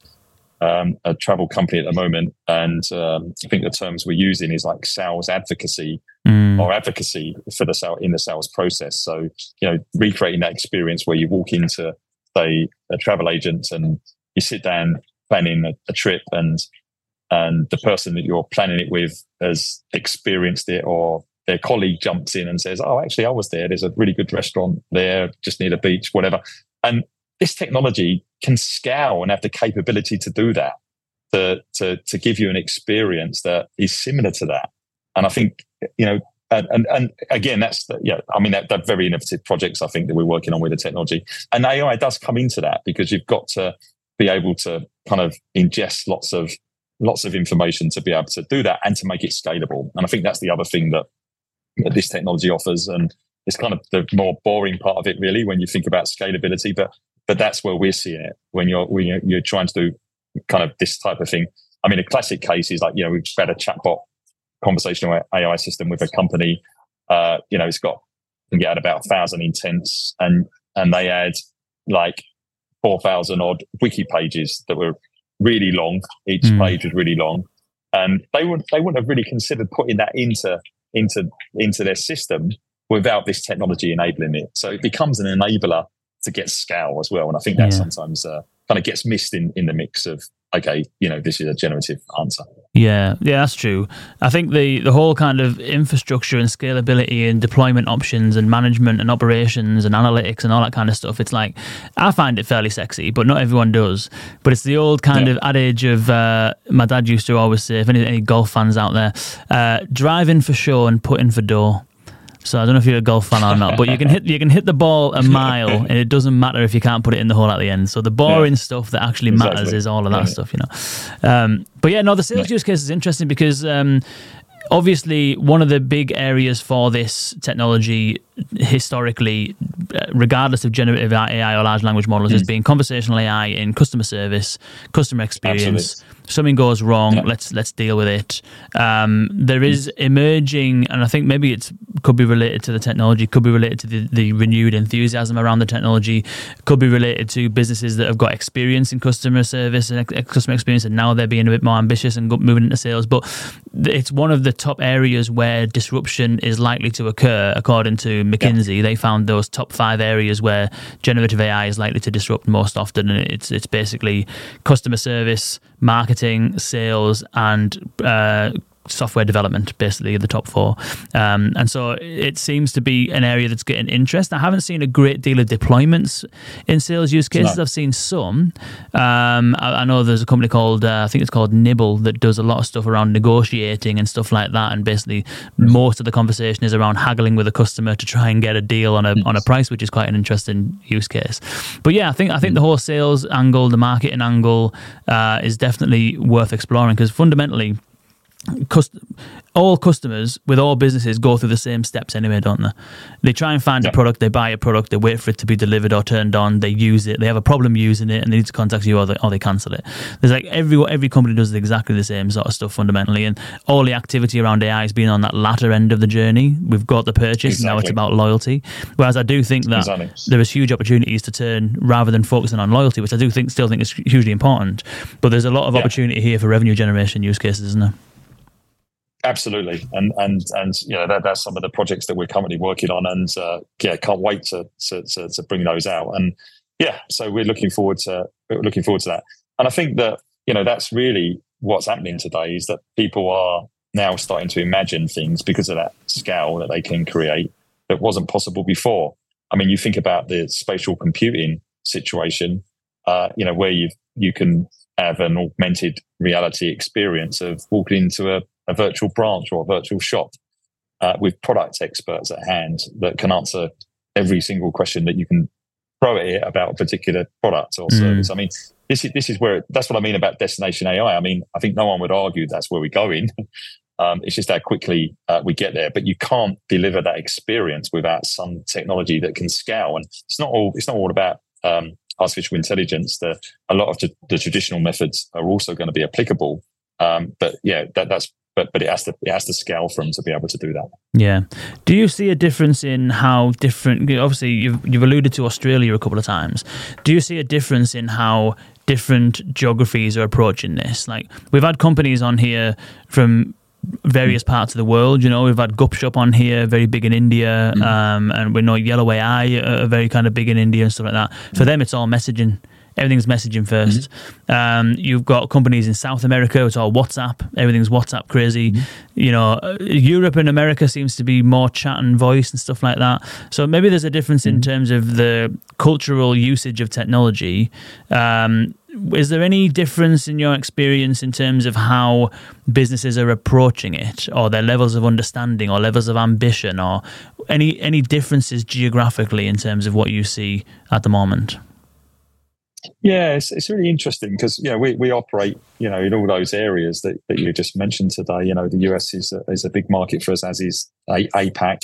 a travel company at the moment, and I think the terms we're using is like sales advocacy or advocacy for in the sales process. So, recreating that experience where you walk into, say, a travel agent and you sit down planning a trip, and the person that you're planning it with has experienced it, or their colleague jumps in and says, "Oh, actually, I was there. There's a really good restaurant there, just near the beach," whatever. And this technology can scale and have the capability to do that, to give you an experience that is similar to that. And I think, and again, that's that very innovative projects I think that we're working on with the technology. And AI does come into that, because you've got to be able to kind of ingest lots of information to be able to do that and to make it scalable. And I think that's the other thing that this technology offers, and it's kind of the more boring part of it, really, when you think about scalability. But that's where we're seeing it when you're trying to do kind of this type of thing. I mean, a classic case is like, we've had a chatbot conversational AI system with a company. It's can get about 1,000 intents, and they had like 4,000 odd wiki pages that were really long. Each page was really long, and they wouldn't have really considered putting that into their system without this technology enabling it. So it becomes an enabler to get scale as well. And I think that sometimes kind of gets missed in the mix of, okay, this is a generative answer. Yeah, that's true. I think the whole kind of infrastructure and scalability and deployment options and management and operations and analytics and all that kind of stuff, it's like, I find it fairly sexy, but not everyone does. But it's the old kind of adage of, my dad used to always say, if any golf fans out there, drive in for show and put in for dough. So I don't know if you're a golf fan or not, but you can hit the ball a mile, and it doesn't matter if you can't put it in the hole at the end. So the boring stuff that actually matters is all of that stuff, But the sales use case is interesting because obviously one of the big areas for this technology historically, regardless of generative AI or large language models, has been conversational AI in customer service, customer experience. Absolutely. Something goes wrong, let's deal with it. There is emerging, and I think maybe it could be related to the technology, could be related to the renewed enthusiasm around the technology, could be related to businesses that have got experience in customer service and customer experience, and now they're being a bit more ambitious and moving into sales. But it's one of the top areas where disruption is likely to occur, according to McKinsey. They found those top 5 areas where generative AI is likely to disrupt most often, and it's basically customer service, marketing, sales, and software development, basically the top 4. And so it seems to be an area that's getting interest. I haven't seen a great deal of deployments in sales use cases. No. I've seen some. I know there's a company called, I think it's called Nibble, that does a lot of stuff around negotiating and stuff like that. And basically most of the conversation is around haggling with a customer to try and get a deal on a price, which is quite an interesting use case. But yeah, I think the whole sales angle, the marketing angle is definitely worth exploring, because fundamentally, all customers with all businesses go through the same steps anyway, don't they? They try and find a product, they buy a product, they wait for it to be delivered or turned on, they use it, they have a problem using it, and they need to contact you or they cancel it. There's like every company does exactly the same sort of stuff fundamentally, and all the activity around AI has been on that latter end of the journey. We've got the purchase, now it's about loyalty. Whereas I do think that there is huge opportunities to turn, rather than focusing on loyalty, which I still think is hugely important, but there's a lot of opportunity here for revenue generation use cases, isn't there? Absolutely, and that's some of the projects that we're currently working on, and can't wait to bring those out. And so we're looking forward to that. And I think that that's really what's happening today, is that people are now starting to imagine things because of that scale that they can create that wasn't possible before. I mean, you think about the spatial computing situation, where you can have an augmented reality experience of walking into a virtual branch or a virtual shop with product experts at hand that can answer every single question that you can throw at it about a particular product or service. I mean, this is where, that's what I mean about destination AI. I mean, I think no one would argue that's where we're going. It's just how quickly we get there. But you can't deliver that experience without some technology that can scale. And it's not all about artificial intelligence. A lot of the traditional methods are also going to be applicable. But yeah, but it has to scale from to be able to do that. Yeah. Do you see a difference in how different? Obviously, you've alluded to Australia a couple of times. Do you see a difference in how different geographies are approaching this? Like, we've had companies on here from various parts of the world. We've had Gupshup on here, very big in India, and we know Yellow AI are very kind of big in India and stuff like that. For them, it's all messaging. Everything's messaging first. You've got companies in South America, it's all WhatsApp. Everything's WhatsApp crazy. Europe and America seems to be more chat and voice and stuff like that. So maybe there's a difference in terms of the cultural usage of technology. Is there any difference in your experience in terms of how businesses are approaching it, or their levels of understanding or levels of ambition, or any differences geographically in terms of what you see at the moment? Yeah, it's really interesting because we operate in all those areas that you just mentioned today. The US is a big market for us, as is APAC.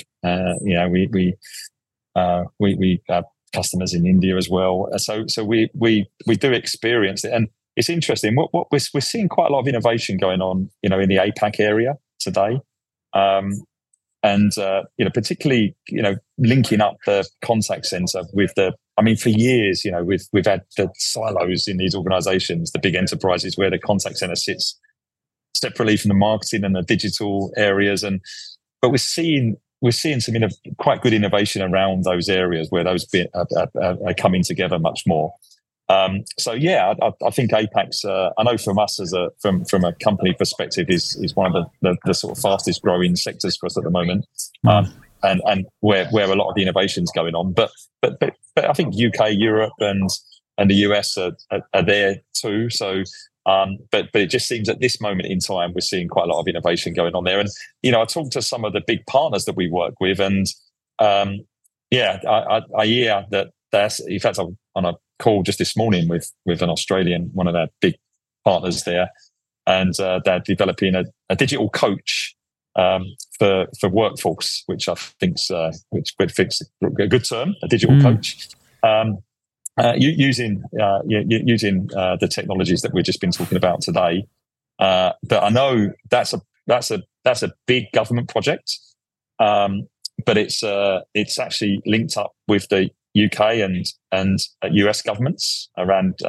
We have customers in India as well. So we do experience it, and it's interesting. What we're seeing quite a lot of innovation going on, in the APAC area today, and particularly linking up the contact center with for years, we've had the silos in these organizations, the big enterprises where the contact center sits separately from the marketing and the digital areas. But we're seeing some quite good innovation around those areas where those are coming together much more. So yeah, I think APAC's, I know from us from a company perspective is one of the sort of fastest growing sectors for us at the moment. And where a lot of the innovation's going on, but I think UK, Europe, and the US are there too. So, but it just seems at this moment in time we're seeing quite a lot of innovation going on there. And I talked to some of the big partners that we work with, and I hear that that's, in fact, I'm on a call just this morning with an Australian, one of our big partners there, and they're developing a digital coach for workforce, which I think's which fits a good term, a digital coach, using the technologies that we've just been talking about today. But I know that's a big government project, but it's actually linked up with the UK and US governments around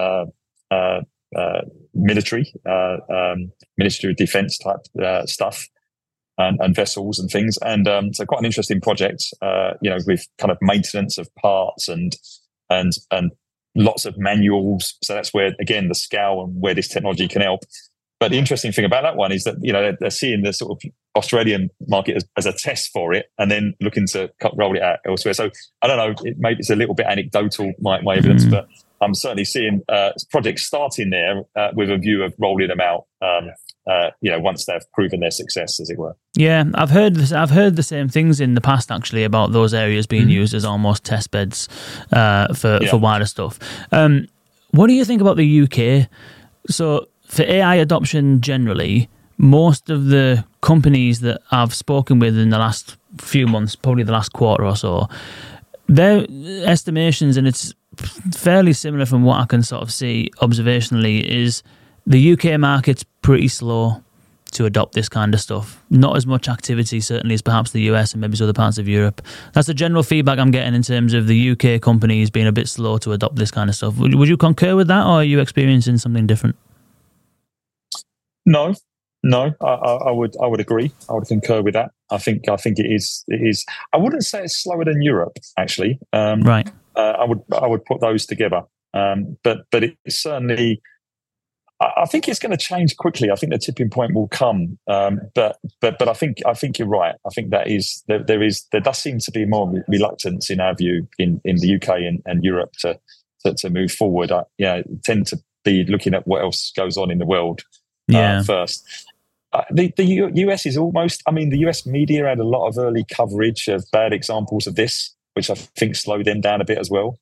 military, Ministry of Defence type stuff. And vessels and things, and so quite an interesting project. With kind of maintenance of parts and lots of manuals. So that's where, again, the scale and where this technology can help. But the interesting thing about that one is that they're seeing the sort of Australian market as a test for it, and then looking to roll it out elsewhere. So I don't know. Maybe it's a little bit anecdotal, my evidence, but I'm certainly seeing projects starting there with a view of rolling them out. Once they've proven their success, as it were. Yeah, I've heard the same things in the past, actually, about those areas being used as almost test beds for wider stuff. What do you think about the UK? So for AI adoption generally, most of the companies that I've spoken with in the last few months, probably the last quarter or so, their estimations, and it's fairly similar from what I can sort of see observationally, is the UK market's pretty slow to adopt this kind of stuff. Not as much activity, certainly, as perhaps the US and maybe other parts of Europe. That's the general feedback I'm getting in terms of the UK companies being a bit slow to adopt this kind of stuff. Would you concur with that, or are you experiencing something different? No, I would agree. I would concur with that. I think it is. I wouldn't say it's slower than Europe, actually. Right. I would put those together. But it's certainly. I think it's going to change quickly. I think the tipping point will come. But I think you're right. I think there does seem to be more reluctance in our view in the UK and Europe to move forward. I tend to be looking at what else goes on in the world first. The US is almost, I mean, the US media had a lot of early coverage of bad examples of this, which I think slowed them down a bit as well.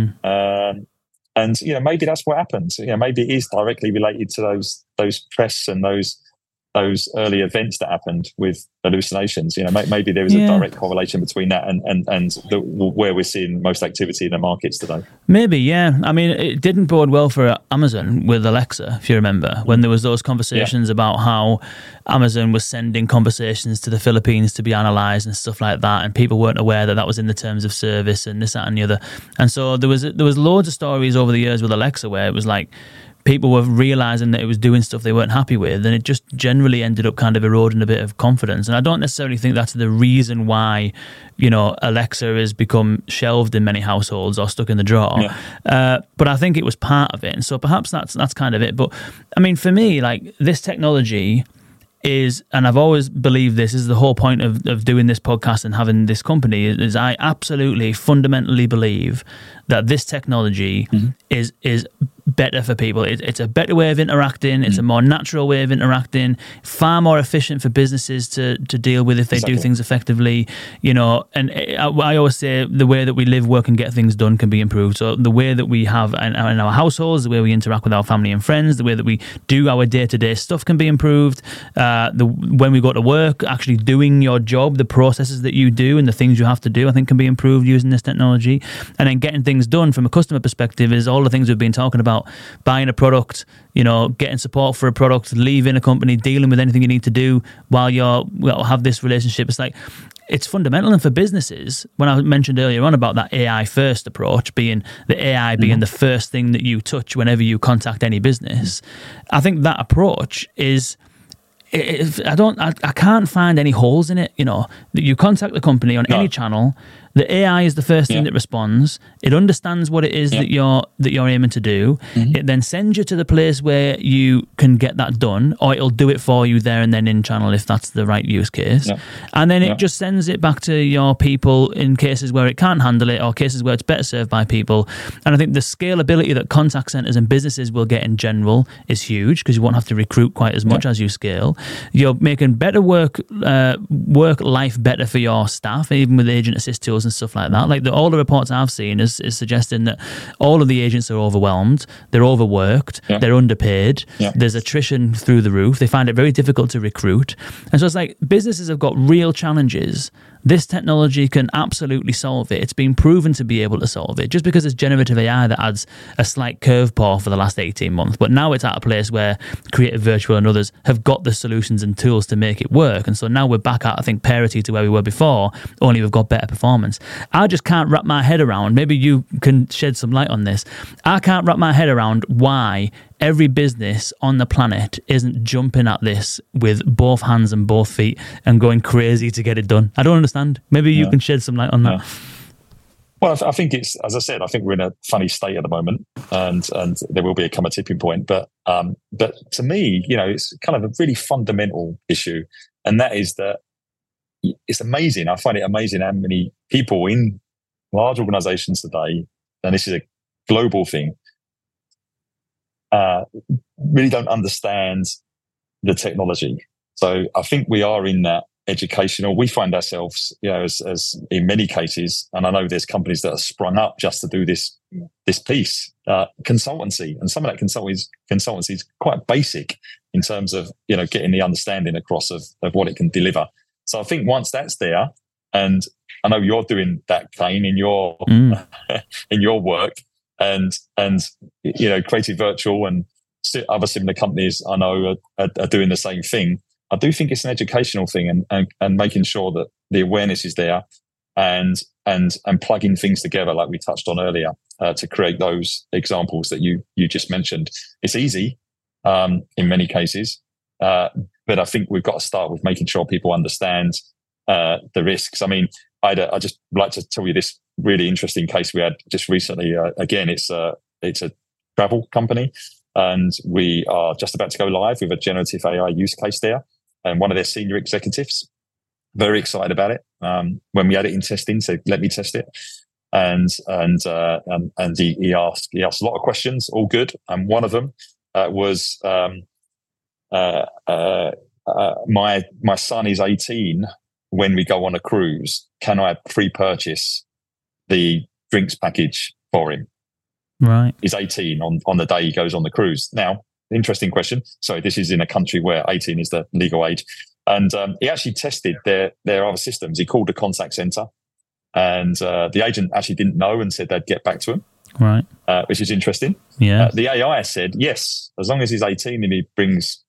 And maybe that's what happens. Maybe it is directly related to those press and those early events that happened with hallucinations. Maybe there is a direct correlation between that and where we're seeing most activity in the markets today. Maybe, yeah. I mean, it didn't bode well for Amazon with Alexa, if you remember, when there was those conversations about how Amazon was sending conversations to the Philippines to be analysed and stuff like that, and people weren't aware that was in the terms of service and this, that, and the other. And so there was loads of stories over the years with Alexa where it was like, people were realising that it was doing stuff they weren't happy with, and it just generally ended up kind of eroding a bit of confidence. And I don't necessarily think that's the reason why, Alexa has become shelved in many households or stuck in the drawer. But I think it was part of it. And so perhaps that's kind of it. But I mean, for me, like, this technology is, and I've always believed this is the whole point of doing this podcast and having this company, is I absolutely fundamentally believe that this technology is better for people. It's a better way of interacting. It's a more natural way of interacting, far more efficient for businesses to deal with if they do things effectively, and I always say the way that we live, work and get things done can be improved. So the way that we have in our households, the way we interact with our family and friends, the way that we do our day-to-day stuff can be improved. When we go to work, actually doing your job, the processes that you do and the things you have to do, I think can be improved using this technology. And then getting things done from a customer perspective is all the things we've been talking about. Buying a product, getting support for a product, leaving a company, dealing with anything you need to do while have this relationship. It's like, it's fundamental. And for businesses, when I mentioned earlier on about that AI first approach, being the AI being the first thing that you touch whenever you contact any business, I think that approach is, I can't find any holes in it. That you contact the company on any channel, the AI is the first thing that responds. It understands what it is that you're aiming to do. It then sends you to the place where you can get that done, or it'll do it for you there and then in channel if that's the right use case. And then it just sends it back to your people in cases where it can't handle it or cases where it's better served by people. And I think the scalability that contact centers and businesses will get in general is huge, because you won't have to recruit quite as much as you scale. You're making better work life better for your staff, even with agent assist tools and stuff like that. Like all the reports I've seen is suggesting that all of the agents are overwhelmed, they're overworked, they're underpaid, there's attrition through the roof, they find it very difficult to recruit. And so it's like, businesses have got real challenges. This technology can absolutely solve it. It's been proven to be able to solve it. Just because it's generative AI that adds a slight curveball for the last 18 months. But now it's at a place where Creative Virtual and others have got the solutions and tools to make it work. And so now we're back at, I think, parity to where we were before, only we've got better performance. I just can't wrap my head around, maybe you can shed some light on this, I can't wrap my head around why every business on the planet isn't jumping at this with both hands and both feet and going crazy to get it done. I don't understand. Maybe you can shed some light on that. Well, I think it's, as I said, I think we're in a funny state at the moment, and there will be a tipping point. But to me, it's kind of a really fundamental issue, and that is that it's amazing. I find it amazing how many people in large organizations today, and this is a global thing, really don't understand the technology. So I think we are in that educational, we find ourselves, as in many cases, and I know there's companies that have sprung up just to do this piece, consultancy, and some of that consultancy is quite basic in terms of, getting the understanding across of what it can deliver. So I think once that's there, and I know you're doing that, Kane, in your in your work, and Creative Virtual and other similar companies I know are doing the same thing. I do think it's an educational thing, and making sure that the awareness is there, and plugging things together like we touched on earlier to create those examples that you just mentioned. It's easy in many cases, but I think we've got to start with making sure people understand the risks. I mean, I just like to tell you this really interesting case we had just recently. Again, it's a travel company, and we are just about to go live with a generative AI use case there. And one of their senior executives, very excited about it. When we had it in testing, said, let me test it. and he asked a lot of questions, all good. And one of them was my son is 18 when we go on a cruise. Can I pre-purchase the drinks package for him? Right. He's 18 on the day he goes on the cruise. Now, interesting question. So this is in a country where 18 is the legal age. And he actually tested their other systems. He called the contact center, and the agent actually didn't know and said they'd get back to him. Right. Which is interesting. Yeah. The AI said, yes, as long as he's 18 and he brings,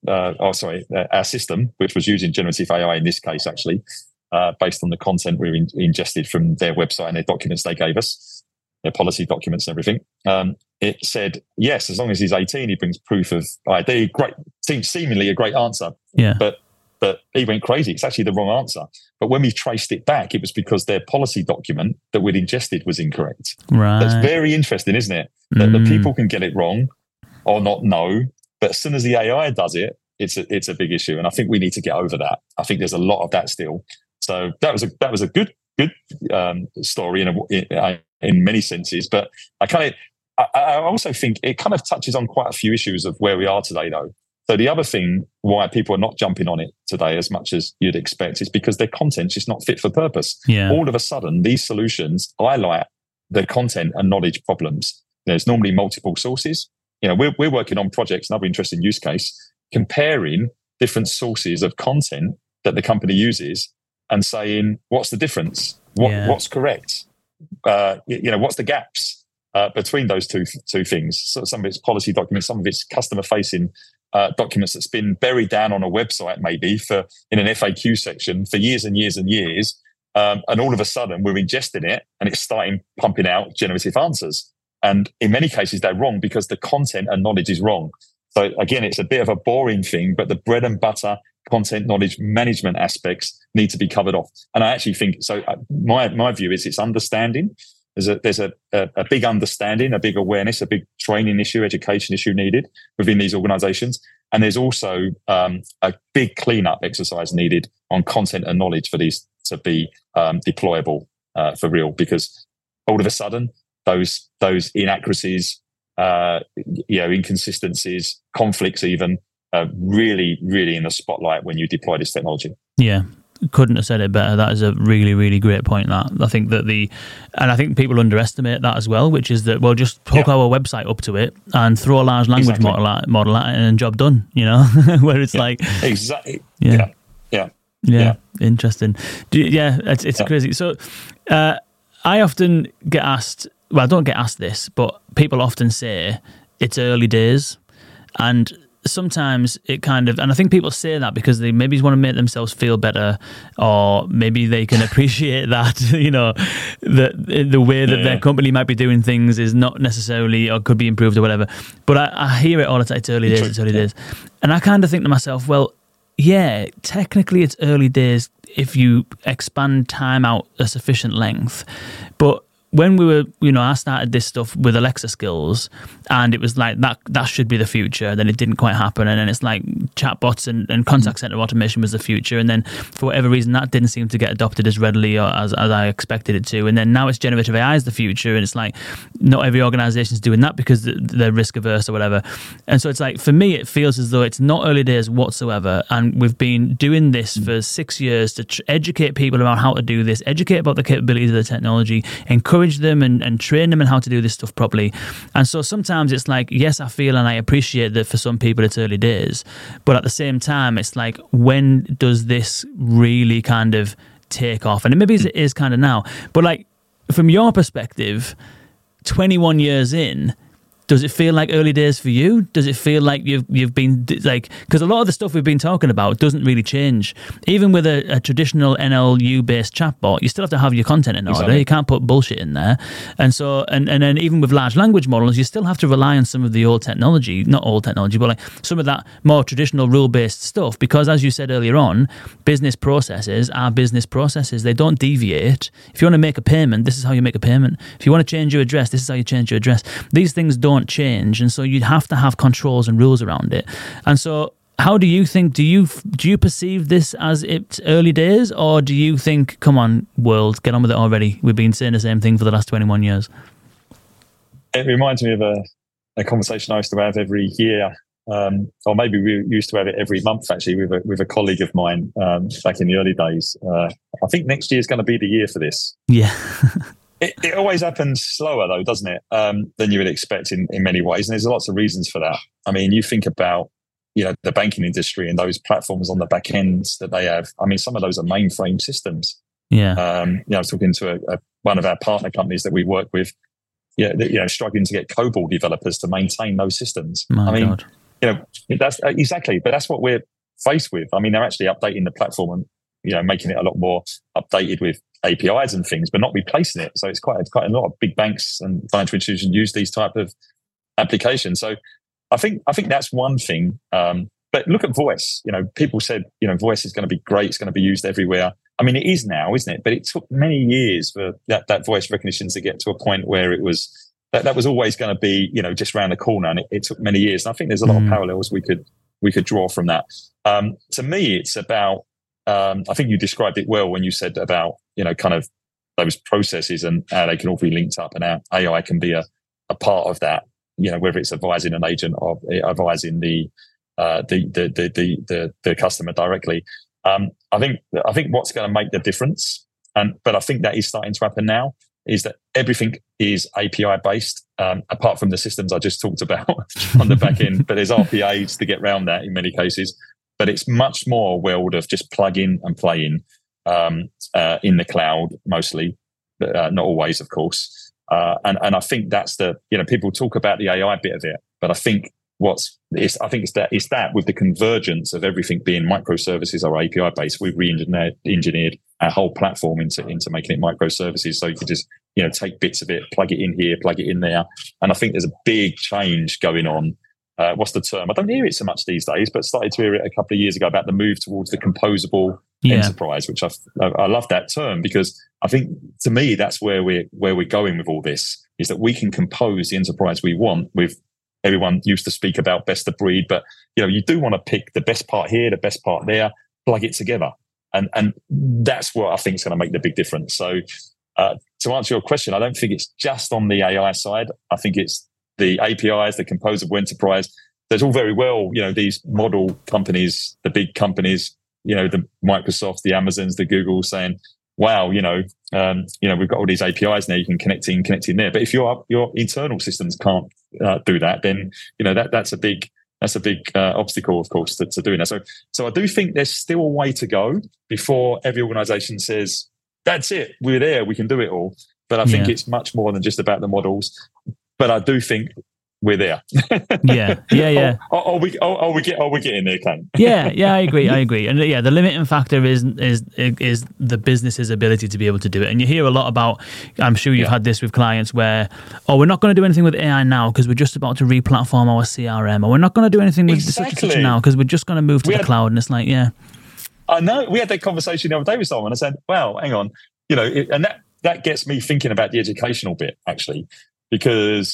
our system, which was using generative AI in this case, actually, based on the content we ingested from their website and their documents they gave us, their policy documents and everything. It said, yes, as long as he's 18, he brings proof of ID. Great, seemingly a great answer. Yeah. But he went crazy. It's actually the wrong answer. But when we traced it back, it was because their policy document that we'd ingested was incorrect. Right. That's very interesting, isn't it? That the people can get it wrong or not know, but as soon as the AI does it, it's a big issue. And I think we need to get over that. I think there's a lot of that still. So that was a good story in many senses. But I also think it kind of touches on quite a few issues of where we are today, though. So the other thing why people are not jumping on it today as much as you'd expect is because their content's just not fit for purpose. Yeah. All of a sudden, these solutions highlight the content and knowledge problems. There's normally multiple sources. We're working on projects, another interesting use case, comparing different sources of content that the company uses and saying, what's the difference? What's correct? What's the gaps between those two things? So some of it's policy documents, some of it's customer-facing documents that's been buried down on a website, maybe in an FAQ section for years and years and years. And all of a sudden, we're ingesting it and it's starting pumping out generative answers. And in many cases, they're wrong because the content and knowledge is wrong. So again, it's a bit of a boring thing, but the bread and butter content knowledge management aspects need to be covered off. And I actually think, so my view is it's understanding. There's a big understanding, a big awareness, a big training issue, education issue needed within these organizations. And there's also a big cleanup exercise needed on content and knowledge for these to be deployable for real, because all of a sudden, those inaccuracies, inconsistencies, conflicts even, really, really in the spotlight when you deploy this technology. Yeah. Couldn't have said it better. That is a really, really great point. That I think I think people underestimate that as well, which is that, well, just hook our website up to it and throw a large language model at it and job done, where it's like exactly. Yeah. Interesting. It's crazy. So I often get asked, well, I don't get asked this, but people often say it's early days, and sometimes it kind of, and I think people say that because they maybe want to make themselves feel better, or maybe they can appreciate that, the way that their company might be doing things is not necessarily, or could be improved or whatever. But I hear it all the time, it's early days. And I kind of think to myself, well, yeah, technically it's early days if you expand time out a sufficient length. But when we were, I started this stuff with Alexa skills, and it was like that should be the future. Then it didn't quite happen, and then it's like chatbots and contact center automation was the future, and then for whatever reason that didn't seem to get adopted as readily or as I expected it to. And then now it's generative AI is the future, and it's like not every organization is doing that because they're risk averse or whatever. And so it's like, for me, it feels as though it's not early days whatsoever, and we've been doing this for 6 years to educate people about how to do this, educate about the capabilities of the technology, encourage them and train them in how to do this stuff properly. And so sometimes it's like, yes, I feel and I appreciate that for some people it's early days, but at the same time it's like, when does this really kind of take off? And maybe it is kind of now, but like, from your perspective, 21 years in, does it feel like early days for you? Does it feel like you've been like, because a lot of the stuff we've been talking about doesn't really change. Even with a traditional NLU based chatbot, you still have to have your content in order. You can't put bullshit in there. And so, and then even with large language models, you still have to rely on some of the old technology, not all technology, but like some of that more traditional rule based stuff. Because as you said earlier on, business processes are business processes. They don't deviate. If you want to make a payment, this is how you make a payment. If you want to change your address, this is how you change your address. These things don't change, and so you'd have to have controls and rules around it. And so How do you think? Do you perceive this as its early days, or do you think, come on, world, get on with it already? We've been saying the same thing for the last 21 years. It reminds me of a conversation I used to have every year, or maybe we used to have it every month actually with a colleague of mine back in the early days. I think next year is going to be the year for this. Yeah. It always happens slower though, doesn't it? Than you would expect in many ways, and there's lots of reasons for that. I mean, you think about the banking industry and those platforms on the back ends that they have. I mean, some of those are mainframe systems. Yeah. I was talking to one of our partner companies that we work with. Struggling to get COBOL developers to maintain those systems. God. That's exactly. But that's what we're faced with. I mean, they're actually updating the platform and making it a lot more updated with APIs and things, but not replacing it. So it's quite a lot of big banks and financial institutions use these type of applications. So I think that's one thing. But look at voice. People said voice is going to be great. It's going to be used everywhere. I mean, it is now, isn't it? But it took many years for that voice recognition to get to a point where it was that was always going to be just around the corner, and it took many years. And I think there's a lot of parallels we could draw from that. To me, it's about. I think you described it well when you said about kind of those processes and how they can all be linked up, and how AI can be a part of that. Whether it's advising an agent or advising the customer directly. I think what's going to make the difference, but I think that is starting to happen now, is that everything is API based, apart from the systems I just talked about on the back end. But there's RPAs to get around that in many cases. But it's much more a world of just plug in and play in the cloud mostly, but not always, of course. And I think that's people talk about the AI bit of it, but I think it's that with the convergence of everything being microservices or API based, we've re-engineered our whole platform into making it microservices. So you could just take bits of it, plug it in here, plug it in there, and I think there's a big change going on. What's the term? I don't hear it so much these days, but started to hear it a couple of years ago about the move towards the composable enterprise, which I love that term, because I think to me that's where we're going with all this, is that we can compose the enterprise we want with. Everyone used to speak about best of breed, but you do want to pick the best part here, the best part there, plug it together, and that's what I think is going to make the big difference. So, to answer your question, I don't think it's just on the AI side. I think it's the APIs, the composable enterprise. There's all very well, these model companies, the big companies, the Microsoft, the Amazons, the Google, saying, wow, we've got all these APIs now, you can connect in there. But if your internal systems can't do that, then that's a big obstacle, of course, to doing that. So I do think there's still a way to go before every organisation says, that's it, we're there, we can do it all. But I think it's much more than just about the models. But I do think we're there. Yeah. Are we getting there, Ken? Yeah, I agree. And the limiting factor is the business's ability to be able to do it. And you hear a lot about, I'm sure you've had this with clients where, we're not going to do anything with AI now because we're just about to re-platform our CRM, or we're not going to do anything with such and such now because we're just going to move to the cloud. And it's like, I know. We had that conversation the other day with someone. I said, well, hang on, and that gets me thinking about the educational bit, actually, because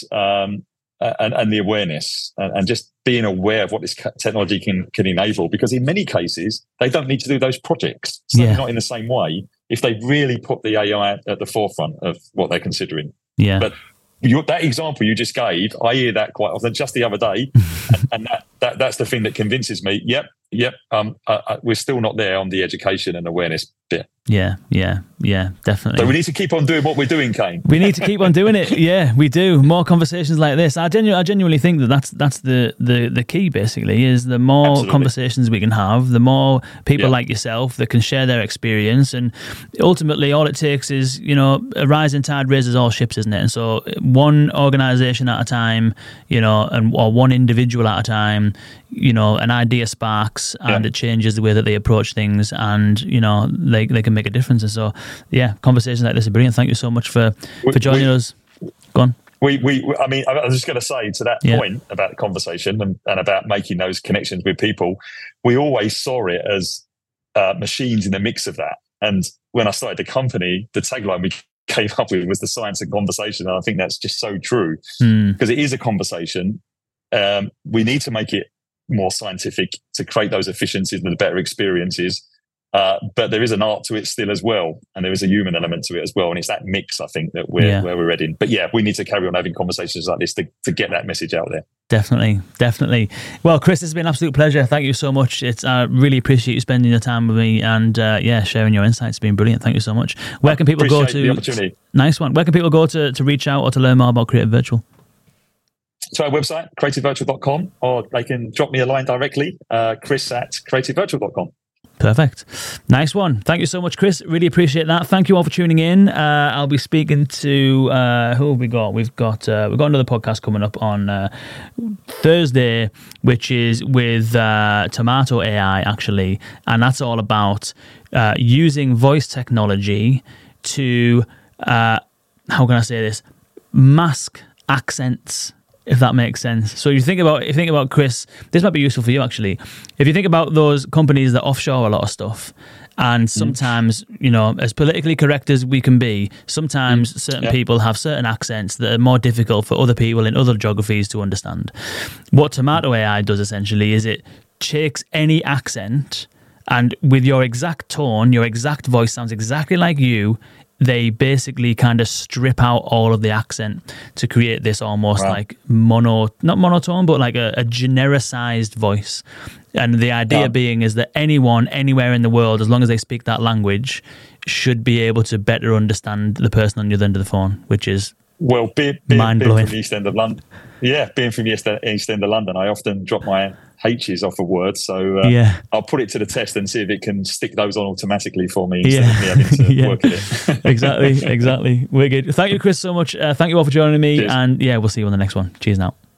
and the awareness and just being aware of what this technology can enable, because in many cases they don't need to do those projects, certainly not in the same way if they really put the AI at the forefront of what they're considering. But that example you just gave, I hear that quite often, just the other day, and that's the thing that convinces me. We're still not there on the education and awareness bit. Yeah, definitely. So we need to keep on doing what we're doing, Kane. We need to keep on doing it. Yeah, we do. More conversations like this. I genuinely think that's the key. Basically, is the more conversations we can have, the more people like yourself that can share their experience, and ultimately, all it takes is a rising tide raises all ships, isn't it? And so, one organisation at a time, or one individual at a time, an idea sparks and it changes the way that they approach things, and they can make a difference. And so conversations like this are brilliant. Thank you so much for joining us. Go on. I was just going to say to that point about the conversation and about making those connections with people, we always saw it as machines in the mix of that. And when I started the company, the tagline we came up with was the science of conversation. And I think that's just so true, because it is a conversation. We need to make it more scientific to create those efficiencies and the better experiences. But there is an art to it still as well, and there is a human element to it as well, and it's that mix, I think, that where we're heading. But yeah, we need to carry on having conversations like this to get that message out there. Definitely. Well, Chris, it's been an absolute pleasure. Thank you so much. I really appreciate you spending your time with me and sharing your insights. It's been brilliant. Thank you so much. Where can people go to? The opportunity. Nice one. Where can people go to reach out or to learn more about Creative Virtual? To our website, creativevirtual.com, or they can drop me a line directly, chris@creativevirtual.com. Perfect. Nice one. Thank you so much, Chris. Really appreciate that. Thank you all for tuning in. I'll be speaking to who have we got? We've got another podcast coming up on Thursday, which is with Tomato AI, actually, and that's all about using voice technology to how can I say this? Mask accents, if that makes sense. So if you think about Chris, this might be useful for you actually. If you think about those companies that offshore a lot of stuff, and sometimes, as politically correct as we can be, sometimes certain people have certain accents that are more difficult for other people in other geographies to understand. What Tomato AI does essentially is it takes any accent, and with your exact tone, your exact voice sounds exactly like you, they basically kind of strip out all of the accent to create this almost like not monotone, but like a genericized voice. And the idea being is that anyone, anywhere in the world, as long as they speak that language, should be able to better understand the person on the other end of the phone, which is mind-blowing. Being from the East End of London. Yeah, being from the East End of London, I often drop my H's off of words, so I'll put it to the test and see if it can stick those on automatically for me instead of me having to work at it. Exactly. We're good. Thank you, Chris, so much. Thank you all for joining me. Cheers. And we'll see you on the next one. Cheers now.